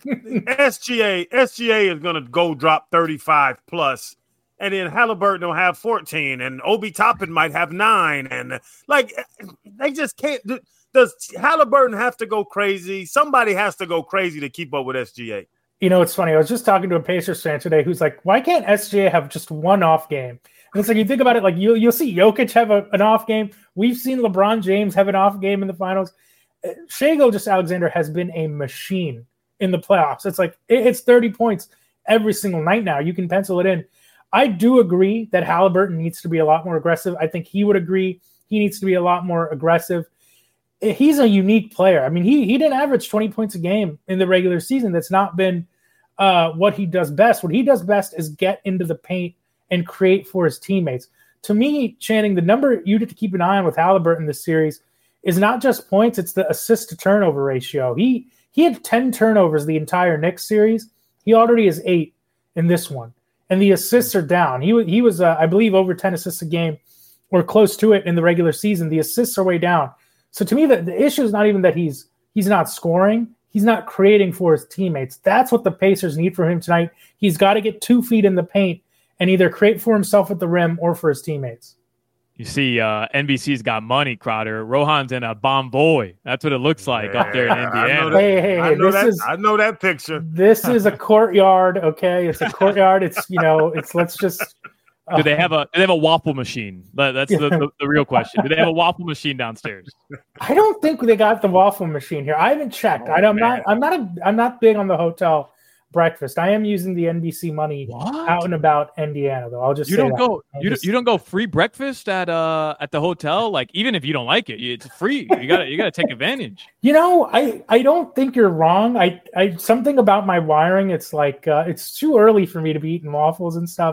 S G A, S G A is going to go drop thirty-five plus. And then Halliburton will have fourteen, and Obi Toppin might have nine. And, like, they just can't do – does Halliburton have to go crazy? Somebody has to go crazy to keep up with S G A. You know, it's funny. I was just talking to a Pacers fan today who's like, why can't S G A have just one off game? And it's like, you think about it, like, you'll, you'll see Jokic have a, an off game. We've seen LeBron James have an off game in the finals. Shai Gilgeous-Alexander has been a machine in the playoffs. It's like, it, it's thirty points every single night now. You can pencil it in. I do agree that Halliburton needs to be a lot more aggressive. I think he would agree he needs to be a lot more aggressive. He's a unique player. I mean, he he didn't average twenty points a game in the regular season. That's not been uh, what he does best. What he does best is get into the paint and create for his teammates. To me, Channing, the number you have to keep an eye on with Halliburton this series is not just points, it's the assist to turnover ratio. He he had ten turnovers the entire Knicks series. He already has eight in this one. And the assists are down. He, he was, uh, I believe, over ten assists a game or close to it in the regular season. The assists are way down. So to me, the, the issue is not even that he's he's not scoring. He's not creating for his teammates. That's what the Pacers need from him tonight. He's got to get two feet in the paint and either create for himself at the rim or for his teammates. You see, uh, N B C's got money, Crowder. Rohan's in a Bomboy. That's what it looks like yeah, up there in Indiana. I know that, hey, hey, I know this that, is, I know that picture. This is a courtyard, okay? It's a courtyard. It's, you know, it's let's just. Uh, do they have a do they have a waffle machine? That's the, the, the real question. Do they have a waffle machine downstairs? I don't think they got the waffle machine here. I haven't checked. Oh, I don't, I'm man. not. I'm not. A, I'm not big on the hotel breakfast. I am using the N B C money what? out and about Indiana, though. I'll just you say don't that. go I'll you just, don't, you don't go free breakfast at uh at the hotel. Like even if you don't like it, it's free. You gotta you gotta take advantage. You know, I I don't think you're wrong. I I something about my wiring. It's like uh, it's too early for me to be eating waffles and stuff.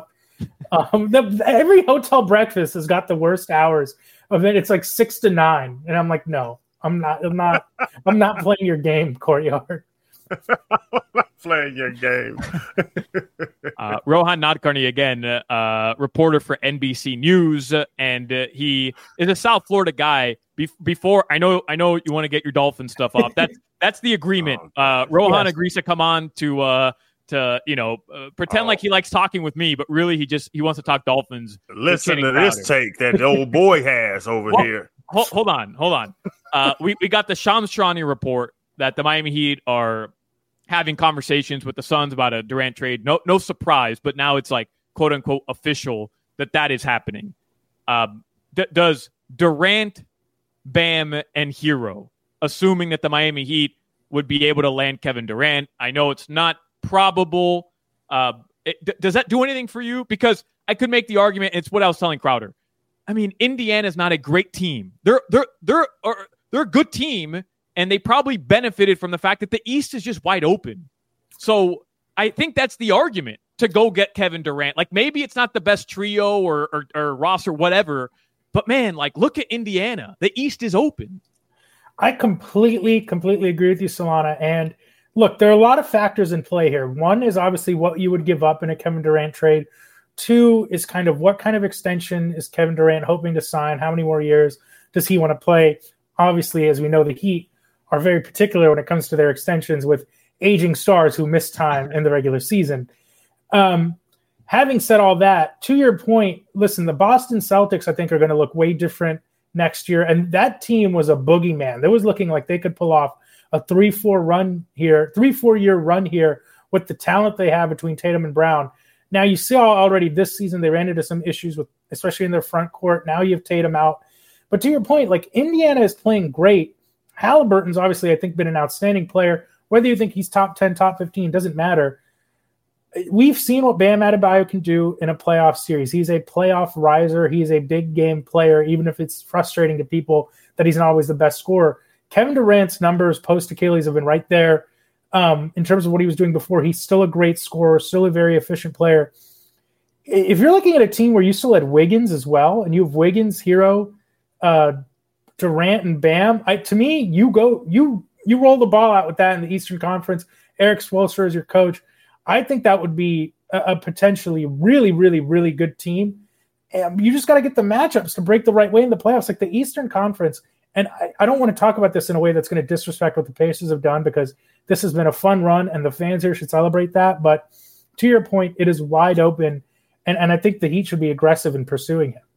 Um, the, every hotel breakfast has got the worst hours of it. It's like six to nine, and I'm like, no, I'm not. I'm not. I'm not playing your game, Courtyard. Playing your game. uh, Rohan Nadkarni again, uh, reporter for N B C News, and uh, he is a South Florida guy. Be- before I know, I know you want to get your Dolphin stuff off. That's that's the agreement. Uh, Rohan Yes. agrees to come on to uh, to you know uh, pretend Oh. like he likes talking with me, but really he just he wants to talk Dolphins. with Listen Channing to this Crowder. take that the old boy has over Well, here. Hold, hold on, hold on. Uh, we we got the Shams Charania report that the Miami Heat are having conversations with the Suns about a Durant trade. No, no surprise, but now it's like quote unquote official that that is happening. Um, d- does Durant, Bam, and Hero, assuming that the Miami Heat would be able to land Kevin Durant? I know it's not probable. Uh, it, d- does that do anything for you? Because I could make the argument. It's what I was telling Crowder. I mean, Indiana's not a great team. They're they're they're are, they're a good team. And they probably benefited from the fact that the East is just wide open. So I think that's the argument to go get Kevin Durant. Like maybe it's not the best trio or, or, or roster, whatever. But man, like look at Indiana. The East is open. I completely, completely agree with you, Solana. And look, there are a lot of factors in play here. One is obviously what you would give up in a Kevin Durant trade. Two is kind of what kind of extension is Kevin Durant hoping to sign? How many more years does he want to play? Obviously, as we know, the Heat are very particular when it comes to their extensions with aging stars who miss time in the regular season. Um, having said all that, to your point, listen, the Boston Celtics, I think, are going to look way different next year. And that team was a boogeyman. They was looking like they could pull off a three, four run here, three, four year run here with the talent they have between Tatum and Brown. Now you see already this season they ran into some issues with, especially in their front court. Now you have Tatum out. But to your point, like Indiana is playing great. Halliburton's obviously, I think, been an outstanding player. Whether you think he's top ten, top fifteen, doesn't matter. We've seen what Bam Adebayo can do in a playoff series. He's a playoff riser. He's a big game player, even if it's frustrating to people that he's not always the best scorer. Kevin Durant's numbers post-Achilles have been right there um, in terms of what he was doing before. He's still a great scorer, still a very efficient player. If you're looking at a team where you still had Wiggins as well, and you have Wiggins, Hero, uh, Durant, and Bam, I, to me, you go, you you roll the ball out with that in the Eastern Conference. Erik Spoelstra is your coach. I think that would be a, a potentially really, really, really good team. And you just got to get the matchups to break the right way in the playoffs, like the Eastern Conference. And I, I don't want to talk about this in a way that's going to disrespect what the Pacers have done, because this has been a fun run and the fans here should celebrate that. But to your point, it is wide open. And, and I think the Heat should be aggressive in pursuing him.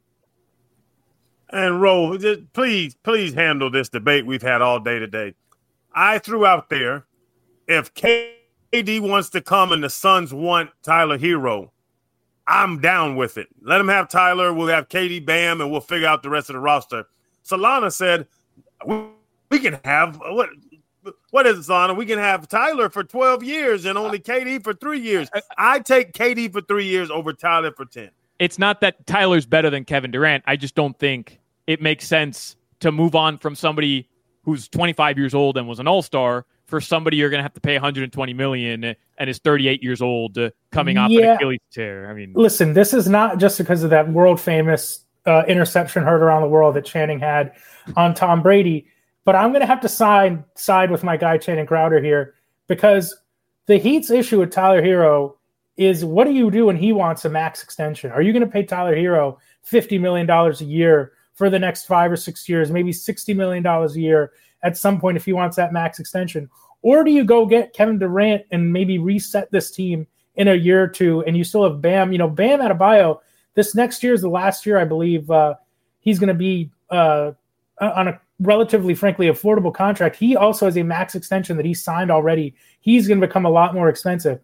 And Ro, just please, please handle this debate we've had all day today. I threw out there, if K D wants to come and the Suns want Tyler Hero, I'm down with it. Let him have Tyler. We'll have K D, Bam, and we'll figure out the rest of the roster. Solana said, we, we can have – what What is it, Solana? We can have Tyler for twelve years and only K D for three years. I take K D for three years over Tyler for ten. It's not that Tyler's better than Kevin Durant. I just don't think it makes sense to move on from somebody who's twenty-five years old and was an all-star for somebody you're going to have to pay one hundred twenty million dollars and is thirty-eight years old uh, coming off yeah. an Achilles tear. I mean, listen, this is not just because of that world-famous uh, interception heard around the world that Channing had on Tom Brady, but I'm going to have to side side with my guy Channing Crowder here, because the Heat's issue with Tyler Hero is, what do you do when he wants a max extension? Are you going to pay Tyler Hero fifty million dollars a year for the next five or six years, maybe sixty million dollars a year at some point if he wants that max extension? Or do you go get Kevin Durant and maybe reset this team in a year or two, and you still have Bam? You know, Bam Adebayo, this next year is the last year, I believe, uh, he's going to be uh, on a relatively, frankly, affordable contract. He also has a max extension that he signed already. He's going to become a lot more expensive.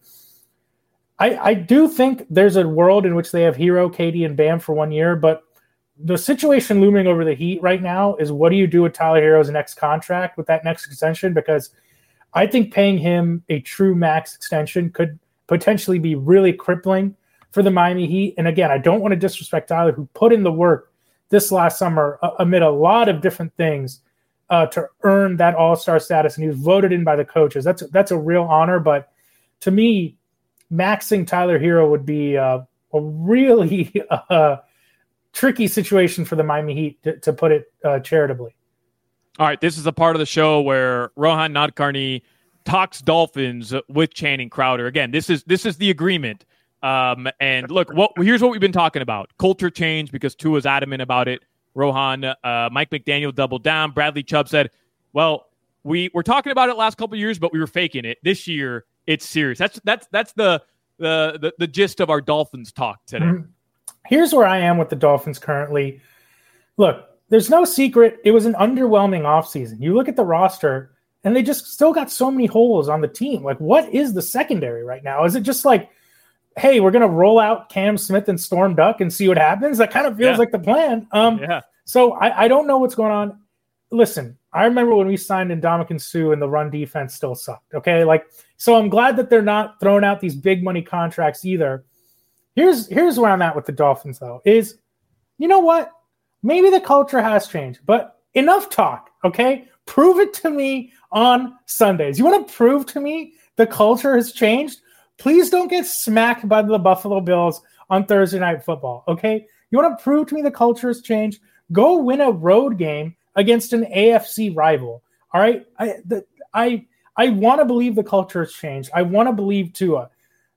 I, I do think there's a world in which they have Hero, K D, and Bam for one year, but the situation looming over the Heat right now is, what do you do with Tyler Hero's next contract, with that next extension? Because I think paying him a true max extension could potentially be really crippling for the Miami Heat. And again, I don't want to disrespect Tyler, who put in the work this last summer uh, amid a lot of different things uh, to earn that all-star status, and he was voted in by the coaches. That's, that's a real honor. But to me, maxing Tyler Hero would be uh, a really uh, tricky situation for the Miami Heat, to, to put it uh, charitably. All right, this is a part of the show where Rohan Nadkarni talks Dolphins with Channing Crowder. Again, this is this is the agreement. Um, and look, what here's what we've been talking about: culture change, because Tua's adamant about it. Rohan, uh, Mike McDaniel doubled down. Bradley Chubb said, "Well, we were talking about it last couple of years, but we were faking it. This year, it's serious." That's that's that's the the the, the gist of our Dolphins talk today. Mm-hmm. Here's where I am with the Dolphins currently. Look, there's no secret. It was an underwhelming offseason. You look at the roster, and they just still got so many holes on the team. Like, what is the secondary right now? Is it just like, hey, we're going to roll out Cam Smith and Storm Duck and see what happens? That kind of feels yeah. like the plan. Um, yeah. So I, I don't know what's going on. Listen, I remember when we signed Ndamukong Suh and the run defense still sucked. Okay, like, so I'm glad that they're not throwing out these big money contracts either. Here's here's where I'm at with the Dolphins, though, is, you know what? Maybe the culture has changed, but enough talk, okay? Prove it to me on Sundays. You want to prove to me the culture has changed? Please don't get smacked by the Buffalo Bills on Thursday Night Football, okay? You want to prove to me the culture has changed? Go win a road game against an A F C rival, all right? I the, I I want to believe the culture has changed. I want to believe Tua.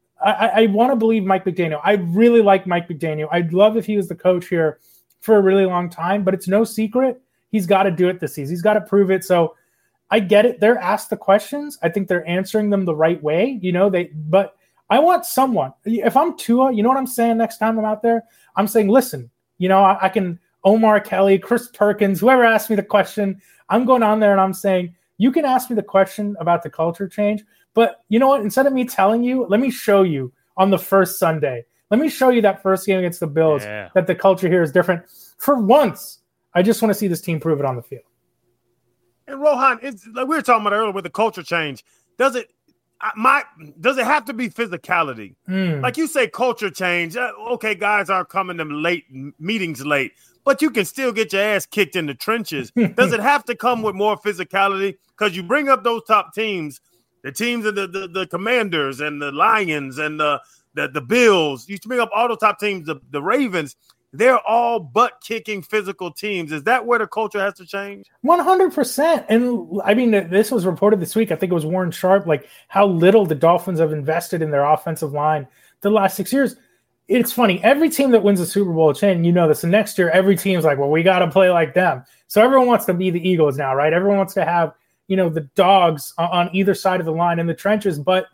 I, I want to believe Mike McDaniel. I really like Mike McDaniel. I'd love if he was the coach here for a really long time, but it's no secret. He's got to do it this season. He's got to prove it. So I get it. They're asked the questions. I think they're answering them the right way. You know, they, but I want someone, if I'm Tua, you know what I'm saying next time I'm out there? I'm saying, listen, you know, I, I can, Omar Kelly, Chris Perkins, whoever asked me the question, I'm going on there and I'm saying, you can ask me the question about the culture change, But you know what? Instead of me telling you, let me show you on the first Sunday. Let me show you that first game against the Bills, yeah. that the culture here is different. For once, I just want to see this team prove it on the field. And Rohan, it's like we were talking about earlier with the culture change. Does it my does it have to be physicality? Mm. Like you say, culture change. Uh, okay, guys aren't coming to late meetings late, but you can still get your ass kicked in the trenches. Does it have to come with more physicality? Because you bring up those top teams, the teams of the, the, the Commanders and the Lions and the The, the Bills, you bring up all the top teams, the, the Ravens, they're all butt-kicking physical teams. Is that where the culture has to change? one hundred percent. And, I mean, this was reported this week. I think it was Warren Sharp, like how little the Dolphins have invested in their offensive line the last six years. It's funny. Every team that wins the Super Bowl, Chan, you know this, and next year every team's like, well, we got to play like them. So everyone wants to be the Eagles now, right? Everyone wants to have, you know, the dogs on, on either side of the line in the trenches, but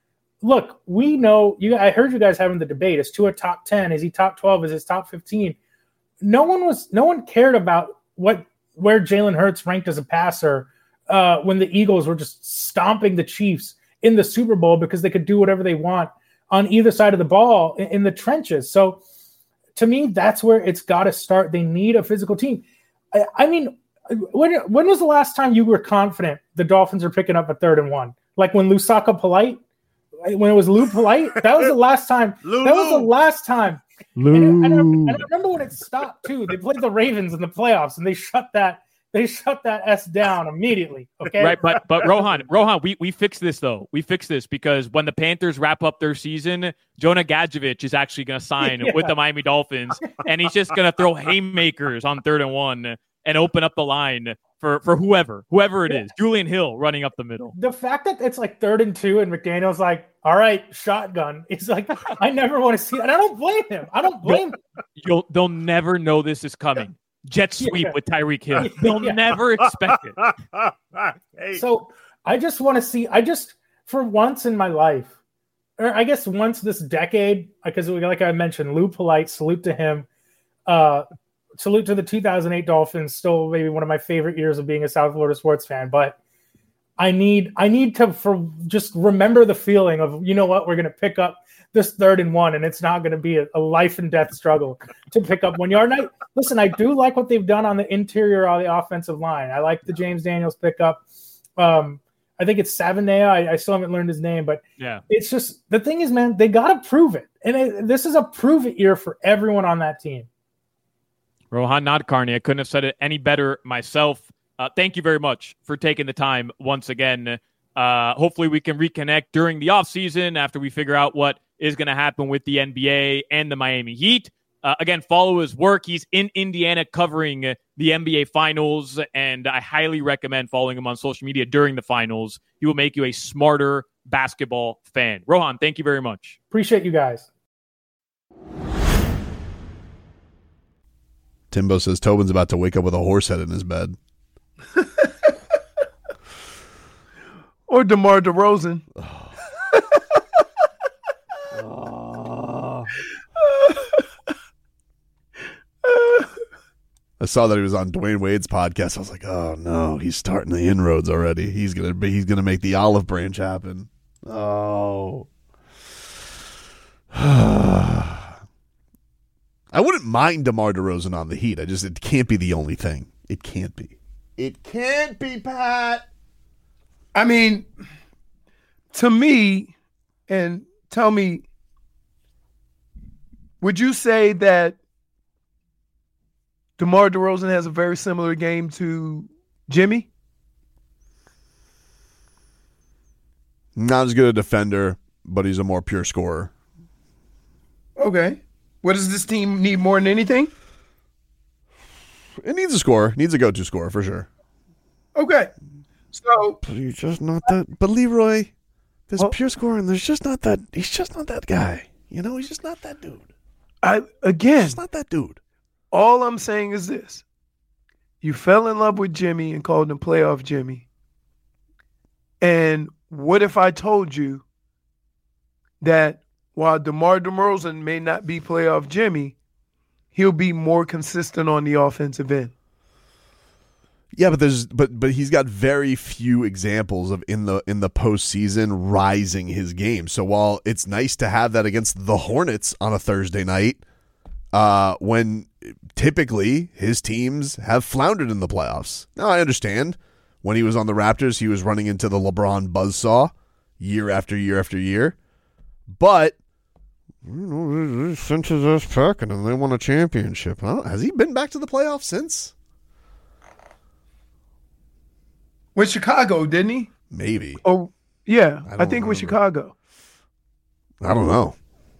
look, we know you. I heard you guys having the debate. Is Tua top ten? Is he top twelve? Is his top fifteen? No one was. No one cared about what where Jalen Hurts ranked as a passer uh, when the Eagles were just stomping the Chiefs in the Super Bowl because they could do whatever they want on either side of the ball in, in the trenches. So, to me, that's where it's got to start. They need a physical team. I, I mean, when when was the last time you were confident the Dolphins are picking up a third and one? Like when Lusaka Polite. When it was Lou Polite, that was the last time. Lou, that was the last time. Lou. And, and, I, and I remember when it stopped too. They played the Ravens in the playoffs, and they shut that. They shut that S down immediately. Okay, right? But but Rohan, Rohan, we we fixed this though. We fixed this because when the Panthers wrap up their season, Jonah Gadjevich is actually going to sign yeah. with the Miami Dolphins, and he's just going to throw haymakers on third and one and open up the line for, for whoever, whoever it is. Julian Hill running up the middle. The fact that it's like third and two and McDaniel's like, all right, shotgun. It's like, I never want to see it. And I don't blame him. I don't blame him. You'll, they'll never know this is coming. Jet sweep yeah. with Tyreek Hill. They'll yeah. never expect it. Hey. So I just want to see, I just, for once in my life, or I guess once this decade, because like I mentioned, Lou Polite, salute to him. Uh, Salute to the two thousand eight Dolphins, still maybe one of my favorite years of being a South Florida sports fan. But I need I need to for just remember the feeling of, you know what, we're going to pick up this third and one, and it's not going to be a, a life and death struggle to pick up one yard. And I, listen, I do like what they've done on the interior of the offensive line. I like the James Daniels pickup. Um, I think it's Savanea. I, I still haven't learned his name, but yeah, it's just the thing is, man, they got to prove it. And it, this is a prove it year for everyone on that team. Rohan Nadkarni, I couldn't have said it any better myself. Uh, thank you very much for taking the time once again. Uh, hopefully we can reconnect during the offseason after we figure out what is going to happen with the N B A and the Miami Heat. Uh, again, follow his work. He's in Indiana covering the N B A Finals, and I highly recommend following him on social media during the Finals. He will make you a smarter basketball fan. Rohan, thank you very much. Appreciate you guys. Timbo says Tobin's about to wake up with a horse head in his bed. Or DeMar DeRozan. Oh. I saw that he was on Dwayne Wade's podcast. I was like, oh no, he's starting the inroads already. He's gonna be he's gonna make the olive branch happen. Oh. I wouldn't mind DeMar DeRozan on the Heat. I just it can't be the only thing. It can't be. It can't be, Pat. I mean, to me, and tell me, would you say that DeMar DeRozan has a very similar game to Jimmy? Not as good a defender, but he's a more pure scorer. Okay. What does this team need more than anything? It needs a scorer. It needs a go-to scorer for sure. Okay. So, but he's just not that. But Leroy, there's well, pure scoring. There's just not that. He's just not that guy. You know, he's just not that dude. I again, he's not that dude. All I'm saying is this: you fell in love with Jimmy and called him playoff Jimmy. And what if I told you that while DeMar DeRozan may not be playoff Jimmy, he'll be more consistent on the offensive end? Yeah, but there's but but he's got very few examples of in the in the postseason rising his game. So while it's nice to have that against the Hornets on a Thursday night, uh, when typically his teams have floundered in the playoffs. Now I understand when he was on the Raptors, he was running into the LeBron buzzsaw year after year after year, but you know, they sent his ass packing and they won a championship. Huh? Has he been back to the playoffs since? With Chicago, didn't he? Maybe. Oh, yeah. I, I think remember. with Chicago. I don't know.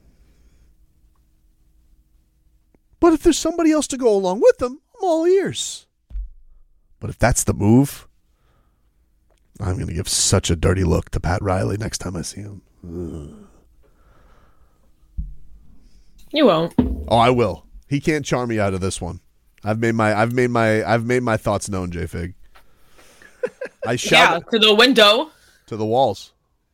But if there's somebody else to go along with them, I'm all ears. But if that's the move, I'm going to give such a dirty look to Pat Riley next time I see him. Ugh. You won't. Oh, I will. He can't charm me out of this one. I've made my I've made my I've made my thoughts known, J-Fig. I shout yeah, to the window. To the walls.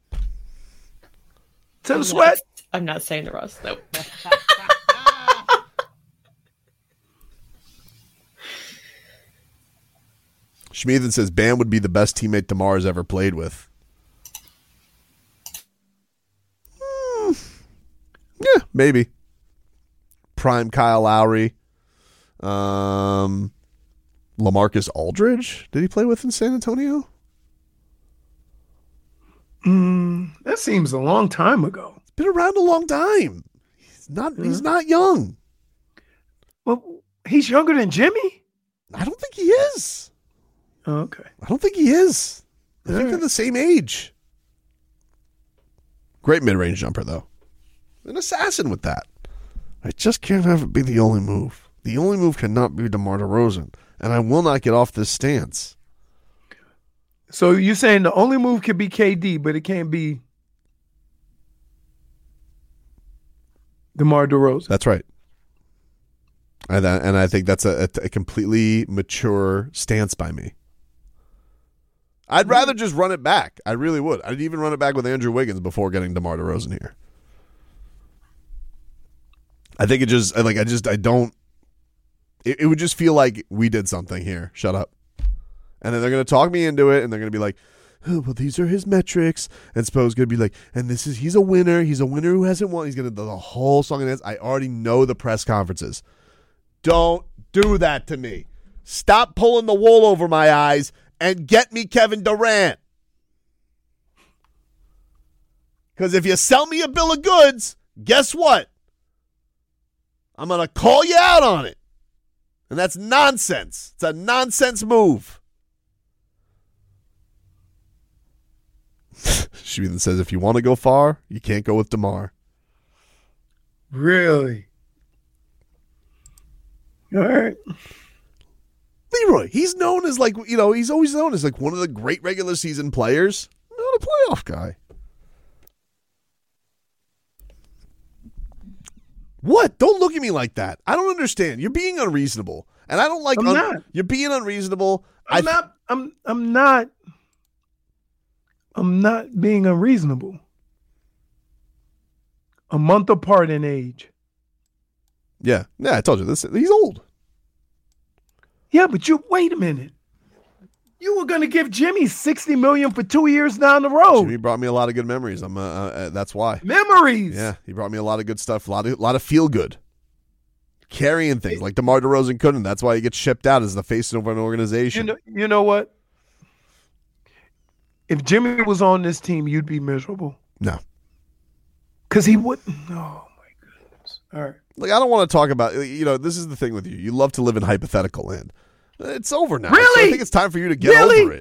To the sweat. I'm not saying the rest. Nope. Schmieden says Bam would be the best teammate DeMar's ever played with. Mm, yeah, maybe. Prime Kyle Lowry. Um, LaMarcus Aldridge. Did he play with in San Antonio? Mm, that seems a long time ago. It's been around a long time. He's not. Mm. He's not young. Well, he's younger than Jimmy. I don't think he is. Oh, okay. I don't think he is. I All think right. they're the same age. Great mid-range jumper, though. An assassin with that. I just can't have it be the only move. The only move cannot be DeMar DeRozan, and I will not get off this stance. So you're saying the only move could be K D, but it can't be DeMar DeRozan. That's right. And I, and I think that's a, a, a completely mature stance by me. I'd rather just run it back. I really would. I'd even run it back with Andrew Wiggins before getting DeMar DeRozan here. I think it just, like, I just, I don't, it, it would just feel like we did something here. Shut up. And then they're going to talk me into it, and they're going to be like, oh, well, these are his metrics. And Spo's going to be like, and this is, he's a winner. He's a winner who hasn't won. He's going to do the whole song and dance. I already know the press conferences. Don't do that to me. Stop pulling the wool over my eyes and get me Kevin Durant. Because if you sell me a bill of goods, guess what? I'm going to call you out on it. And that's nonsense. It's a nonsense move. She even says if you want to go far, you can't go with DeMar. Really? All right. Leroy, he's known as like, you know, he's always known as like one of the great regular season players, not a playoff guy. What? Don't look at me like that. I don't understand. You're being unreasonable. And I don't like I'm un- not. You're being unreasonable. I'm I th- not I'm I'm not I'm not being unreasonable. A month apart in age. Yeah. Yeah, I told you this. He's old. Yeah, but you wait a minute. You were going to give Jimmy sixty million dollars for two years down the road. Jimmy brought me a lot of good memories. I'm. Uh, uh, that's why. Memories. Yeah, he brought me a lot of good stuff. A lot of, lot of feel good. Carrying things like DeMar DeRozan couldn't. That's why he gets shipped out as the face of an organization. You know, you know what? If Jimmy was on this team, you'd be miserable. No. Because he wouldn't. Oh, my goodness. All right. Like, I don't want to talk about, you know, this is the thing with you. You love to live in hypothetical land. It's over now. Really? So I think it's time for you to get Really? over it.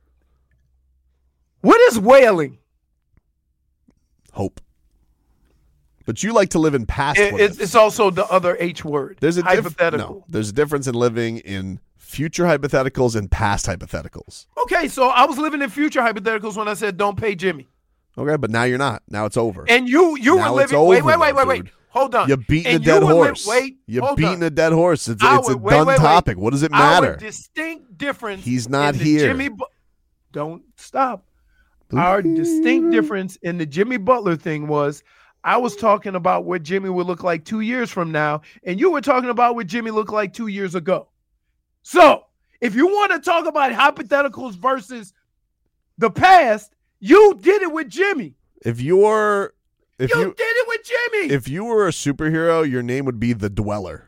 What is whaling? Hope. But you like to live in past It, what it's, ifs. it's also the other H word. There's a diff- hypothetical. no, there's a difference in living in future hypotheticals and past hypotheticals. Okay, so I was living in future hypotheticals when I said don't pay Jimmy. Okay, but now you're not. Now it's over. And you you Now were it's living. Wait, over, wait, wait, though, wait, wait. dude. Hold on. You're beating And a dead you were li- horse. wait, You're hold beating on. a dead horse. It's, Our- it's a wait, done wait, wait. topic. What does it matter? Our distinct difference. He's not in the here. Jimmy Bu- don't stop. Our distinct difference in the Jimmy Butler thing was I was talking about what Jimmy would look like two years from now, and you were talking about what Jimmy looked like two years ago. So if you want to talk about hypotheticals versus the past, you did it with Jimmy. If you're, if you, you did it with Jimmy. If you were a superhero, your name would be the Dweller.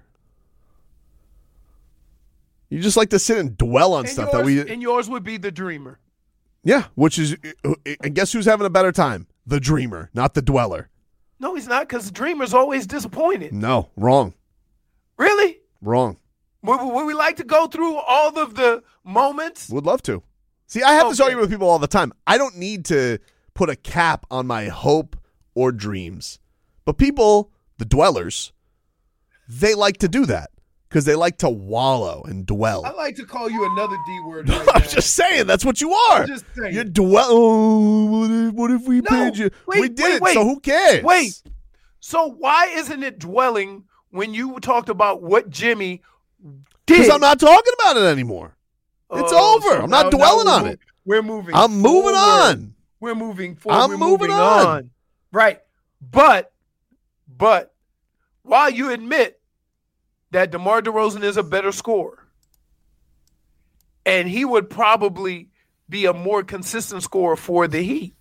You just like to sit and dwell on and stuff yours, that we. And yours would be the Dreamer. Yeah, which is, and guess who's having a better time? The Dreamer, not the Dweller. No, he's not, because the Dreamer's always disappointed. No, wrong. Really? Wrong. Would, would we like to go through all of the moments? Would love to. See, I have okay. this argument with people all the time. I don't need to put a cap on my hope or dreams. But people, the dwellers, they like to do that because they like to wallow and dwell. I like to call you another D word. No, right I'm now. just saying, that's what you are. I'm just saying. You dwell. Oh, what if, what if we No, paid you? wait, we did wait, it, wait. so who cares? Wait. So why isn't it dwelling when you talked about what Jimmy did? Because I'm not talking about it anymore. It's Oh, over. so I'm not now- dwelling now on we're it. mo- We're moving. I'm moving forward. on. We're moving forward. I'm We're moving moving on. on. Right. But, but, while you admit that DeMar DeRozan is a better scorer, and he would probably be a more consistent scorer for the Heat,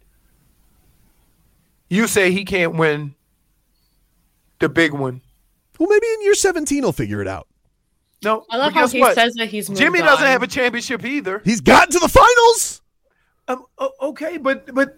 you say he can't win the big one. Well, maybe in year seventeen he'll figure it out. No, I love but how guess he what? says that he's moved Jimmy doesn't on. have a championship either. He's gotten to the finals. Um, o- okay, but but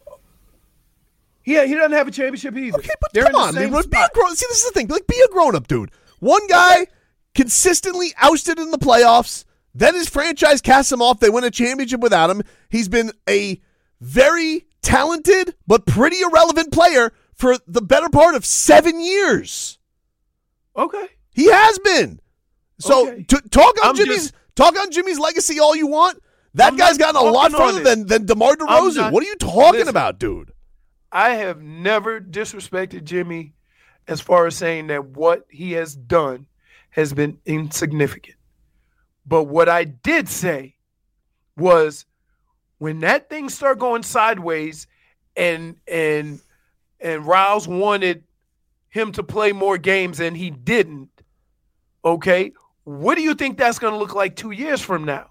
yeah, he doesn't have a championship either. Okay, but They're come in the on, same dude. Be a spot. grown. See, this is the thing. Like, be a grown-up, dude. One guy consistently ousted in the playoffs. Then his franchise casts him off. They win a championship without him. He's been a very talented but pretty irrelevant player for the better part of seven years. Okay. He has been. So Okay. to, talk on I'm Jimmy's just- talk on Jimmy's legacy all you want. That I'm guy's not gotten a lot talking on further it. than than DeMar I'm DeRozan. not- What are you talking listen. about, dude? I have never disrespected Jimmy as far as saying that what he has done has been insignificant. But what I did say was when that thing started going sideways and and and Riles wanted him to play more games and he didn't, okay, what do you think that's going to look like two years from now?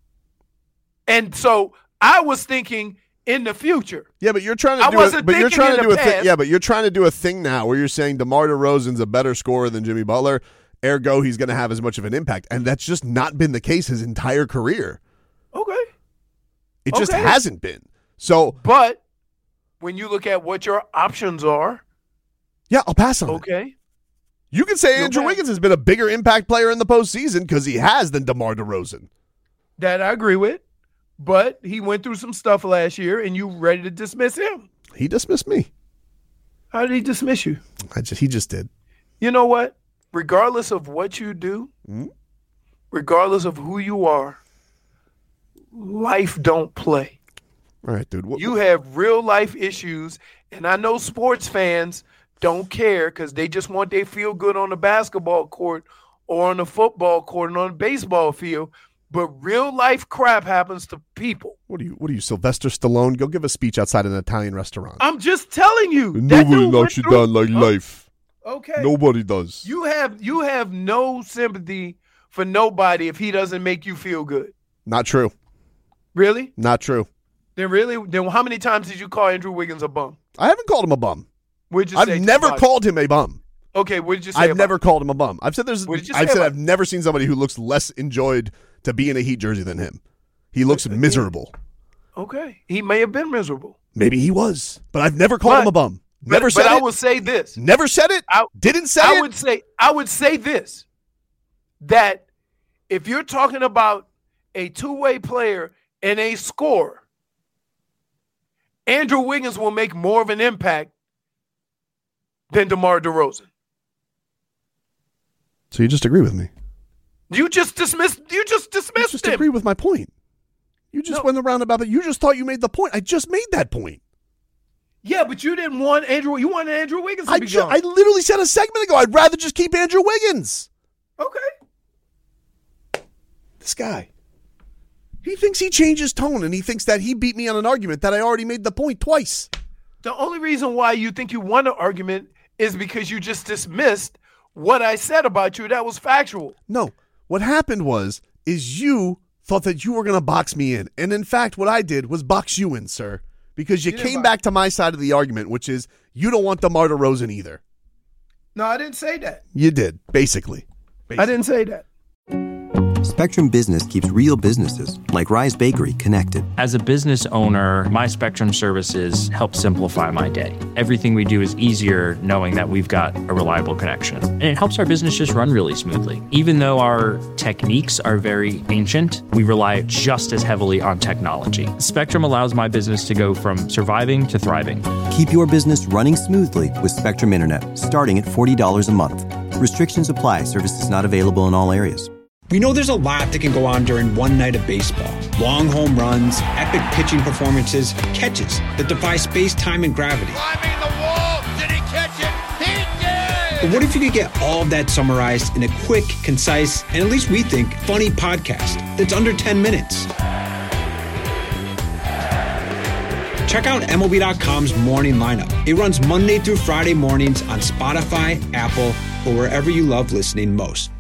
And so I was thinking in the future. Yeah, but you're trying to I do. wasn't A, but you're thinking trying in to do the a thing. past. Yeah, but you're trying to do a thing now where you're saying DeMar DeRozan's a better scorer than Jimmy Butler. Ergo, he's going to have as much of an impact, and that's just not been the case his entire career. Okay. It just Okay. hasn't been. So, But when you look at what your options are, yeah, I'll pass on it. okay. You can say You'll Andrew pass. Wiggins has been a bigger impact player in the postseason because he has than DeMar DeRozan. That I agree with. But he went through some stuff last year and you ready to dismiss him. He dismissed me. How did he dismiss you? I just, he just did. You know what? Regardless of what you do, Hmm? regardless of who you are, life don't play. All right, dude. What, You have real life issues, and I know sports fans don't care because they just want they feel good on the basketball court or on the football court and on the baseball field. But real life crap happens to people. what are you? What are you, Sylvester Stallone? Go give a speech outside an Italian restaurant. I'm just telling you. that Nobody dude went knocks you through- down like Oh, life. Okay. Nobody does. You have you have no sympathy for nobody if he doesn't make you feel good. Not true. Really? Not true. Then really? Then how many times did you call Andrew Wiggins a bum? I haven't called him a bum. What'd you I've say to never about it? called him a bum. Okay, what did you say? I've about never it? called him a bum. I've said there's. What did you I've say said about I've never seen somebody who looks less enjoyed to be in a Heat jersey than him. He looks miserable. Okay, he may have been miserable. Maybe he was, but I've never called But- him a bum. But- Never said but I it. will say this. Never said it. I, Didn't say I it. would say I would say this, that if you're talking about a two-way player and a scorer, Andrew Wiggins will make more of an impact than DeMar DeRozan. So you just agree with me? You just dismissed. You just You dismissed just him. agree with my point. You just No. went around about it. You just thought you made the point. I just made that point. Yeah, but you didn't want Andrew. You wanted Andrew Wiggins to I, be ju- gone. I literally said a segment ago, I'd rather just keep Andrew Wiggins. Okay. This guy. He thinks he changed his tone, and he thinks that he beat me on an argument that I already made the point twice. The only reason why you think you won an argument is because you just dismissed what I said about you that was factual. No. What happened was, is you thought that you were going to box me in. And in fact, what I did was box you in, sir, because you, you came back to my side of the argument, which is you don't want DeMar DeRozan either. No, I didn't say that. You did, basically. basically. I didn't say that. Spectrum Business keeps real businesses, like Rise Bakery, connected. As a business owner, my Spectrum services help simplify my day. Everything we do is easier knowing that we've got a reliable connection. And it helps our business just run really smoothly. Even though our techniques are very ancient, we rely just as heavily on technology. Spectrum allows my business to go from surviving to thriving. Keep your business running smoothly with Spectrum Internet, starting at forty dollars a month. Restrictions apply. Services not available in all areas. We know there's a lot that can go on during one night of baseball. Long home runs, epic pitching performances, catches that defy space, time, and gravity. Climbing the wall. Did he catch it? He did! But what if you could get all of that summarized in a quick, concise, and at least we think, funny podcast that's under ten minutes? Check out M L B dot com's Morning Lineup. It runs Monday through Friday mornings on Spotify, Apple, or wherever you love listening most.